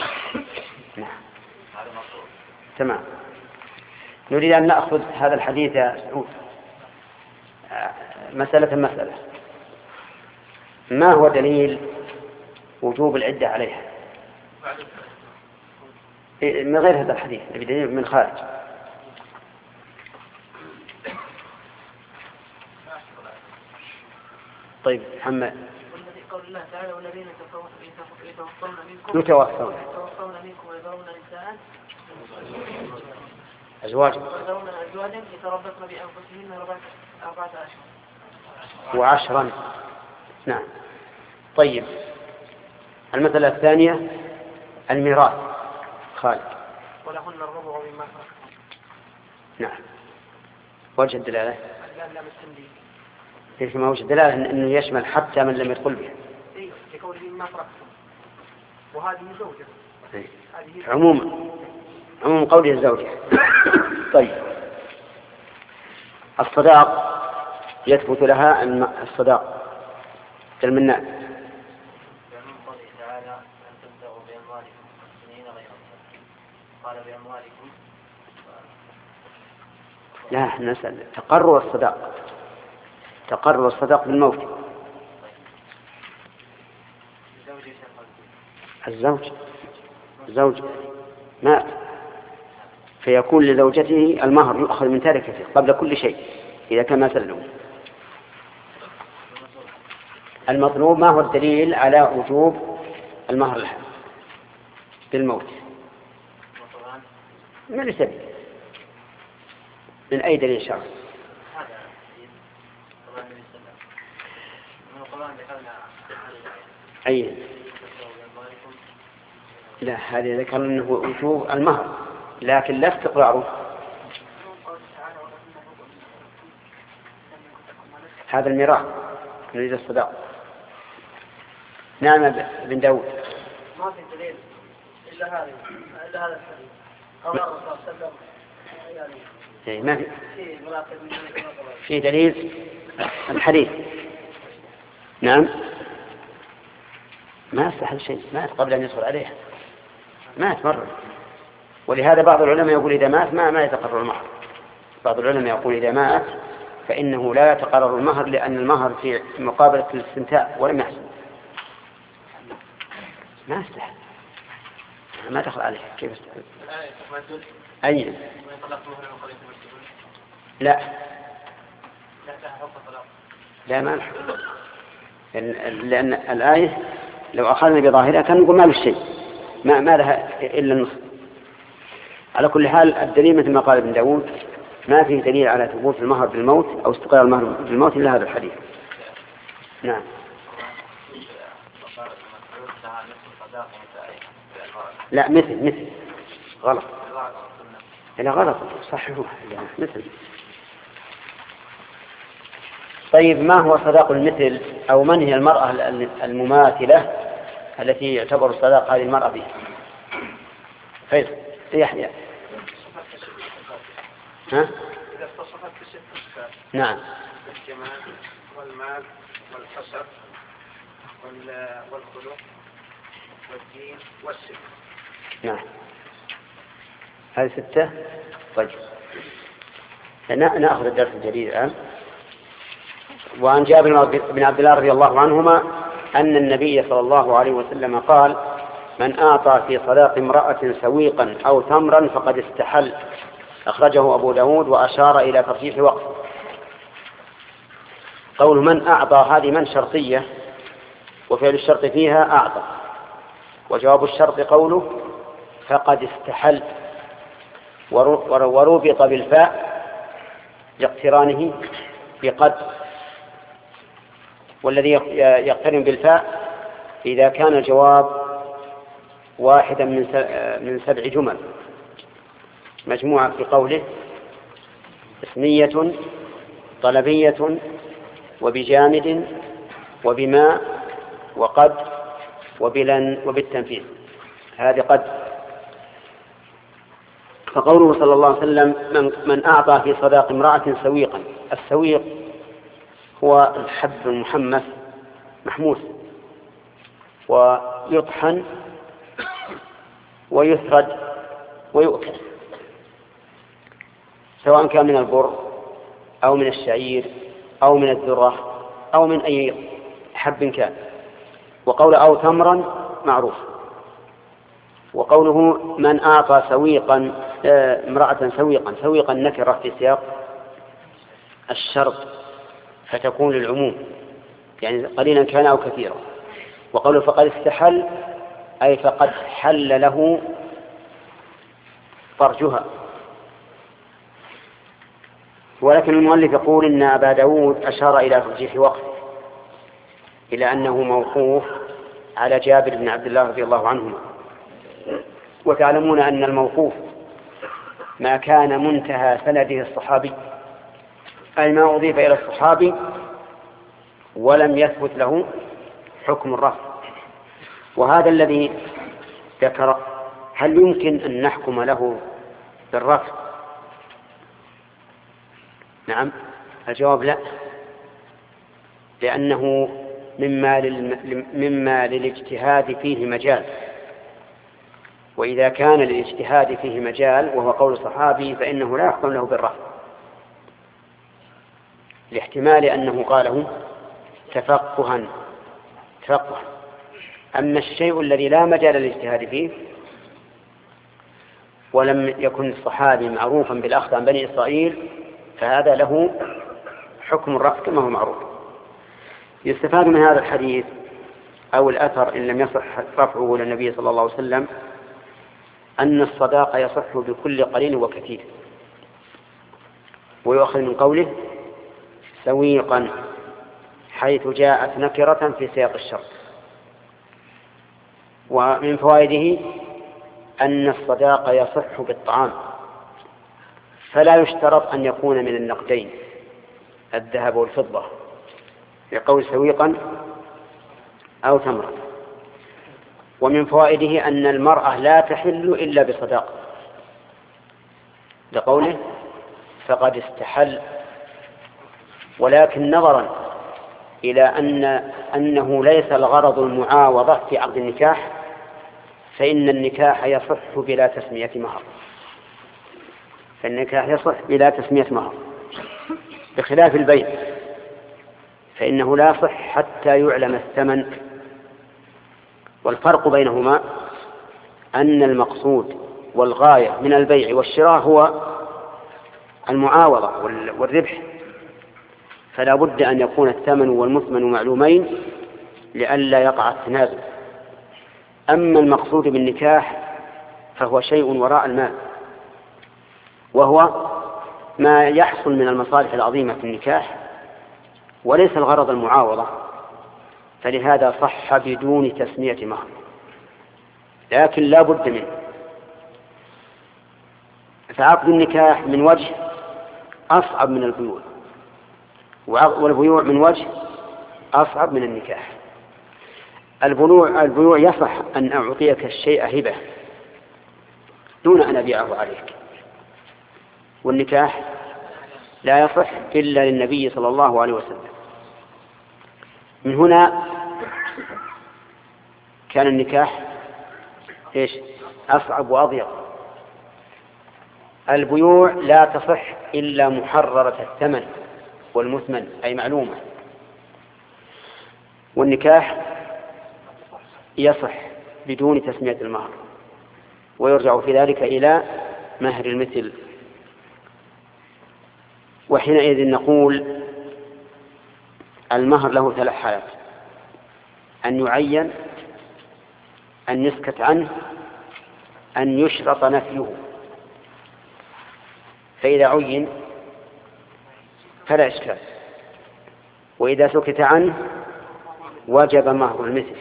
Speaker 5: هذا مرفوع.
Speaker 2: تمام. نريد أن نأخذ هذا الحديث يا سعود مسألة مسألة. ما هو دليل وجوب العدة عليها من غير هذا الحديث؟ بدليل من خارج. طيب محمد.
Speaker 3: والذي قول الله تعالى: والذين يتوفون منكم
Speaker 2: يتوفون
Speaker 3: يتوفون منكم ويذرون نساء
Speaker 2: أزواج
Speaker 3: ويذرون أزواجا يتربصن بأنفسهن أربعة أشهر
Speaker 2: وعشرا. نعم. طيب، المسألة الثانية الميراث. خالد.
Speaker 3: ولهن الربع مما تركتم.
Speaker 2: نعم. وجه الدلالة؟
Speaker 3: لا بالتمليك.
Speaker 2: ليش ما وجه الدلالة أنه يشمل حتى من لم يدخل بها؟
Speaker 3: إيه، لقوله مما تركتم، وهذه زوجة.
Speaker 2: إيه. عموما عموم قوله الزوجة. طيب، الصداق يثبت لها الصداق كالمنان.
Speaker 5: من قوله تعالى: أن تبدأوا بأموالكم سنين غير قال بأموالكم.
Speaker 2: لا، نسأل تقرر الصداق تقرر الصداق بالموت. الزوج الزوج مات فيكون لزوجته المهر يؤخذ من تركته قبل كل شيء إذا كان مات له. المطلوب ما هو الدليل على وجوب المهر لها بالموت؟ من السبيل؟ من أي دليل شرعي؟ أي لا، هذا ذكر أنه وجوب المهر لكن لا استقراره. هذا الميراث نريد الصداق. نعم بن داود.
Speaker 3: ما في دليل إلا هذا إلا هذا الحديث. قال الرسول صلى الله عليه وسلم
Speaker 2: ما في في دليل الحديث. نعم، ما استحل شيء، مات قبل أن يصل عليها، مات مرة. ولهذا بعض العلماء يقول إذا مات ما ما يتقرر المهر. بعض العلماء يقول إذا مات فإنه لا يتقرر المهر لأن المهر في مقابلة الاستمتاع ولم يحصل. ما استحل، ما دخل عليه. كيف استحل؟ أين؟ لا لا ما نحن. لأن الآية لو أخذنا بظاهرها كان نقول ما له شيء، ما ما لها إلا النصف. على كل حال الدليل مثل ما قال ابن داود ما فيه دليل على ثبوت المهر بالموت أو استقرار المهر بالموت إلا هذا الحديث. نعم. لا مثل مثل غلط. لا غلط صحيح مثل. طيب ما هو صداق المثل أو من هي المرأة المماثلة التي يعتبر صداق هذه المرأة بها؟ فيصل يحيى. ها؟
Speaker 6: إذا اتصفت بست صفات.
Speaker 2: نعم.
Speaker 6: الجمال والمال والحسب والخلق والدين والسر.
Speaker 2: نعم. هذه ستة. طيب. نأخذ الدرس الجديد الآن. وعن جابر بن عبد الله رضي الله عنهما أن النبي صلى الله عليه وسلم قال: من أعطى في صداق امرأة سويقا أو تمرا فقد استحل. أخرجه أبو داود وأشار إلى ترجيح وقت. قول من أعطى هذه من شرطية، وفعل الشرط فيها أعطى، وجواب الشرط قوله فقد استحل، وربط بالفاء لاقترانه بقد، والذي يقترن بالفاء إذا كان الجواب واحدا من سبع جمل مجموعة في قوله اسمية طلبية وبجامد وبما وقد وبلن وبالتنفيذ. هذه قد. فقوله صلى الله عليه وسلم من, من أعطى في صداق امرأة سويقا. السويق هو الحب المحمس محموس ويطحن ويثرد ويؤكل، سواء كان من البر أو من الشعير أو من الذرة أو من أي حب كان. وقول أو تمرا معروف. وقوله من أعطى سويقا امرأة سويقا، سويقا نكرة في سياق الشرط فتكون للعموم، يعني قليلا كان أو كثيرا. وقوله فقد استحل أي فقد حل له فرجها. ولكن المؤلف يقول إن أبا داود أشار إلى ترجيح وقته، إلى أنه موقوف على جابر بن عبد الله رضي الله عنهما. وتعلمون أن الموقوف ما كان منتهى سنده الصحابي، أي ما أضيف إلى الصحابي ولم يثبت له حكم الرفع. وهذا الذي ذكر هل يمكن أن نحكم له بالرفع؟ نعم، الجواب لا، لأنه مما, لل... مما للاجتهاد فيه مجال، وإذا كان للاجتهاد فيه مجال وهو قول الصحابي فإنه لا يحكم له بالرفع، لاحتمال أنه قاله تفقها تفقها. أما الشيء الذي لا مجال للاجتهاد فيه ولم يكن الصحابي معروفا بالأخذ عن بني إسرائيل فهذا له حكم الرفع كما هو معروف. يستفاد من هذا الحديث أو الأثر إن لم يصح رفعه للنبي صلى الله عليه وسلم أن الصداق يصح بكل قليل وكثير. ويؤخذ من قوله سويقا حيث جاءت نكرة في سياق الشرط. ومن فوائده أن الصداق يصح بالطعام، فلا يشترط أن يكون من النقدين الذهب والفضة، لقول سويقا أو تمرا. ومن فوائده أن المرأة لا تحل إلا بصداق، لقوله فقد استحل. ولكن نظرا إلى أن أنه ليس الغرض المعاوضة في عقد النكاح فإن النكاح يصح بلا تسمية مهر، فالنكاح يصح بلا تسمية مهر، بخلاف البيع فإنه لا يصح حتى يعلم الثمن. والفرق بينهما أن المقصود والغاية من البيع والشراء هو المعاوضة والربح، فلا بد أن يكون الثمن والمثمن معلومين لئلا يقع التنازل. أما المقصود بالنكاح فهو شيء وراء المال وهو ما يحصل من المصالح العظيمة في النكاح وليس الغرض المعاوضة، فلهذا صح بدون تسمية مهر، لكن لا بد منه. فعقد النكاح من وجه أصعب من البيوع، والبيوع من وجه أصعب من النكاح. البيوع البيوع يصح أن أعطيك الشيء هبة دون أن أبيعه عليك، والنكاح لا يصح إلا للنبي صلى الله عليه وسلم. من هنا كان النكاح إيش؟ أصعب وأضيق. البيوع لا تصح إلا محررة الثمن والمثمن أي معلومة، والنكاح يصح بدون تسمية المهر، ويرجع في ذلك إلى مهر المثل. وحينئذ نقول المهر له ثلاث حالات: أن يعين، أن يسكت عنه، أن يشرط نفيه. فإذا عين فلا إشكال، وإذا سكت عنه وجب مهر المثل،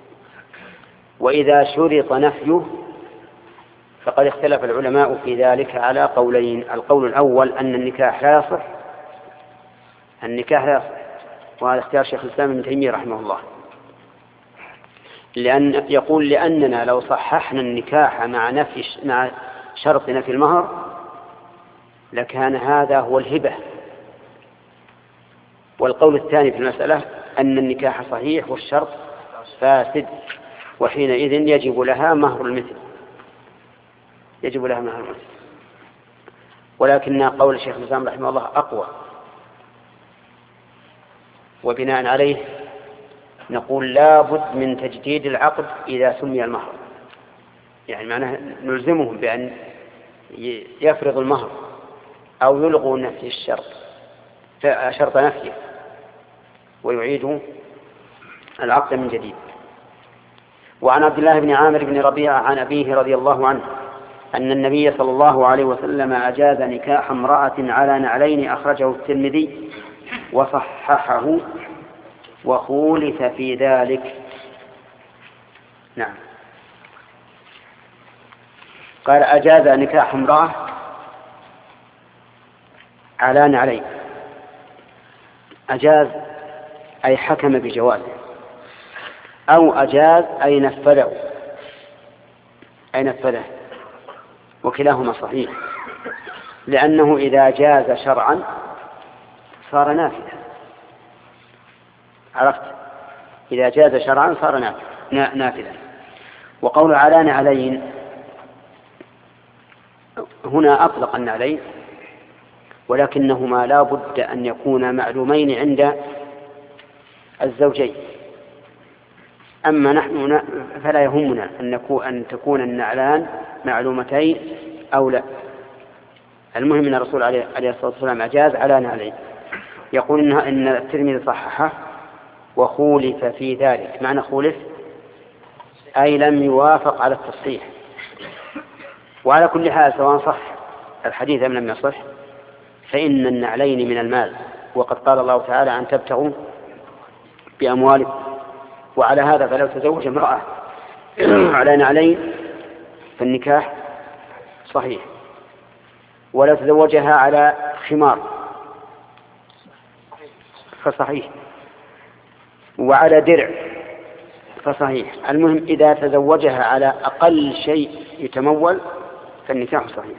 Speaker 2: وإذا شرط نفيه فقد اختلف العلماء في ذلك على قولين. القول الأول أن النكاح لا يصح، النكاح لا يصح، وهذا اختيار شيخ الإسلام ابن تيمية رحمه الله، لأن يقول لأننا لو صححنا النكاح مع نفي مع شرط نفي المهر لكان هذا هو الهبة. والقول الثاني في المسألة أن النكاح صحيح والشرط فاسد، وحينئذ يجب لها مهر المثل، يجب لها مهر المثل. ولكن قول الشيخ الإسلام رحمه الله أقوى، وبناء عليه نقول لا بد من تجديد العقد إذا سمي المهر، يعني معناه نلزمهم بأن يفرض المهر أو يلغوا نفي الشرط شرط نفيه ويعيدوا العقد من جديد. وعن عبد الله بن عامر بن ربيعة عن أبيه رضي الله عنه أن النبي صلى الله عليه وسلم أجاز نكاح امرأة على نعلين، أخرجه الترمذي وصححه وخولف في ذلك. نعم، قال أجاز نكاح امرأة على نعلين، أجاز أي حكم بجوازه، أو أجاز أي نفذه أي نفذه وكلاهما صحيح، لأنه إذا جاز شرعا صار نافذا. عرفت؟ إذا جاز شرعا صار نافذا. وقول على نعلين هنا أطلق النعلين، ولكنهما لا بد أن يكونا معلومين عند الزوجين. أما نحن فلا يهمنا أن تكون النعلان معلومتين أو لا، المهم أن الرسول عليه الصلاة والسلام أجاز على نعلين. يقول إنها إن الترمذي صححه وخولف في ذلك. معنى خولف أي لم يوافق على التصحيح. وعلى كل حال سواء صح الحديث أم لم يصح فإن النعلين من المال، وقد قال الله تعالى أن تبتغوا بأموالكم. وعلى هذا فلو تزوج امرأة على نعلين فالنكاح صحيح، ولو تزوجها على خمار فصحيح، وعلى درع فصحيح. المهم إذا تزوجها على أقل شيء يتمول فالنكاح صحيح.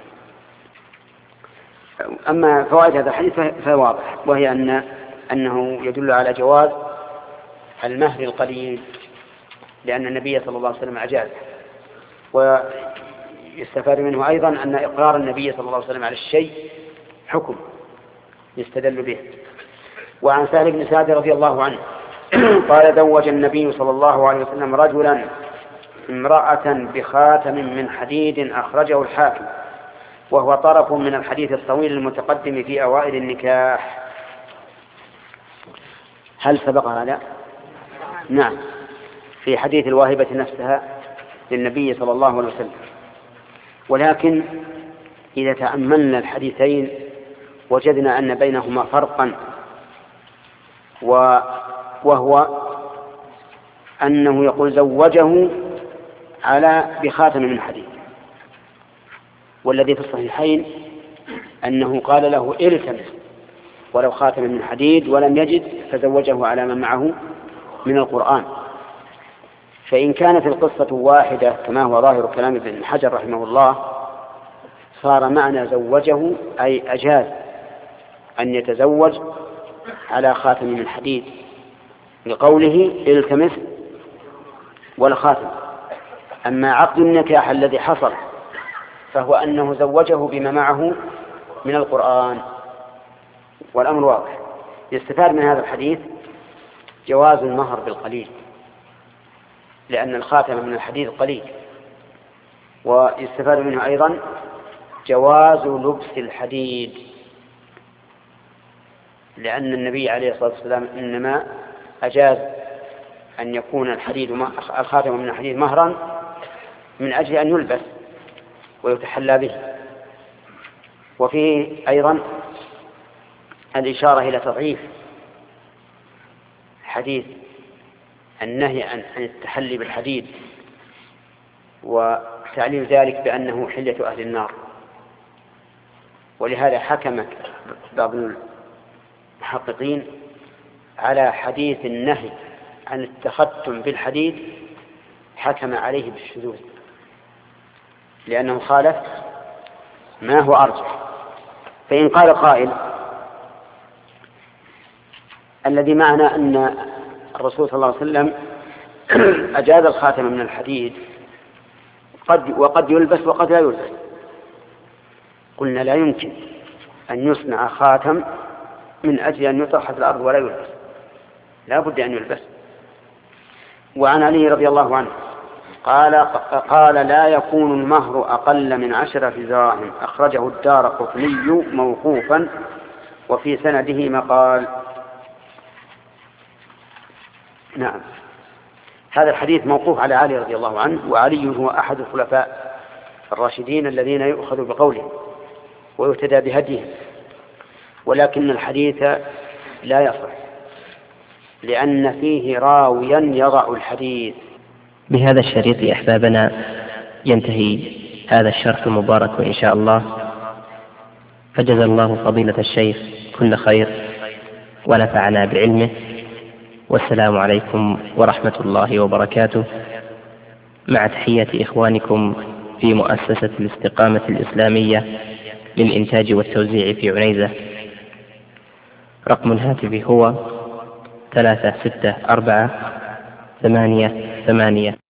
Speaker 2: أما فوائد هذا الحديث فواضح، وهي أن أنه يدل على جواز المهر القليل، لأن النبي صلى الله عليه وسلم أجاز. ويستفاد منه أيضا أن إقرار النبي صلى الله عليه وسلم على الشيء حكم يستدل به. وعن سهل بن سعد رضي الله عنه قال زوج النبي صلى الله عليه وسلم رجلا امرأة بخاتم من حديد، أخرجه الحاكم، وهو طرف من الحديث الطويل المتقدم في أوائل النكاح. هل سبق هذا؟ نعم، في حديث الواهبة نفسها للنبي صلى الله عليه وسلم. ولكن إذا تأملنا الحديثين وجدنا أن بينهما فرقا، وهو أنه يقول زوجه على بخاتم من حديد، والذي في الصحيحين أنه قال له التمس ولو خاتم من حديد ولم يجد فزوجه على ما معه من القرآن. فإن كانت القصة واحدة كما هو ظاهر كلام ابن حجر رحمه الله، صار معنى زوجه أي أجاز أن يتزوج على خاتم من حديد لقوله التمس والخاتم. أما عقد النكاح الذي حصل فهو أنه زوجه بما معه من القرآن، والأمر واضح. يستفاد من هذا الحديث جواز المهر بالقليل، لأن الخاتم من الحديد قليل. ويستفاد منه أيضا جواز لبس الحديد، لأن النبي عليه الصلاة والسلام إنما أجاز أن يكون الحديد الخاتم من الحديد مهرا من أجل أن يلبس ويتحلى به. وفيه أيضا الإشارة إلى تضعيف حديث النهي عن التحلي بالحديد، وتعليل ذلك بأنه حلية أهل النار. ولهذا حكم بعض المحققين على حديث النهي عن التختم بالحديد، حكم عليه بالشذوذ، لأنه خالف ما هو أرجح. فإن قال قائل الذي معنا أن الرسول صلى الله عليه وسلم أجاز الخاتم من الحديد قد وقد يلبس وقد لا يلبس، قلنا لا يمكن أن يصنع خاتم من أجل أن يطرح في الأرض ولا يلبس، لا بد أن يلبس. وعن علي رضي الله عنه قال قال لا يكون المهر أقل من عشرة دراهم، أخرجه الدارقطني موقوفا وفي سنده مقال. نعم، هذا الحديث موقوف على علي رضي الله عنه، وعلي هو أحد الخلفاء الراشدين الذين يؤخذ بقوله ويهتدى بهديه، ولكن الحديث لا يصح لأن فيه راويا يضع الحديث.
Speaker 1: بهذا الشريط أحبابنا ينتهي هذا الشرح المبارك إن شاء الله، فجزا الله فضيلة الشيخ كل خير ونفعنا بعلمه، والسلام عليكم ورحمة الله وبركاته، مع تحية إخوانكم في مؤسسة الاستقامة الإسلامية للإنتاج والتوزيع في عنيزة. رقم الهاتف هو ثلاثة ستة أربعة ثمانية ثمانية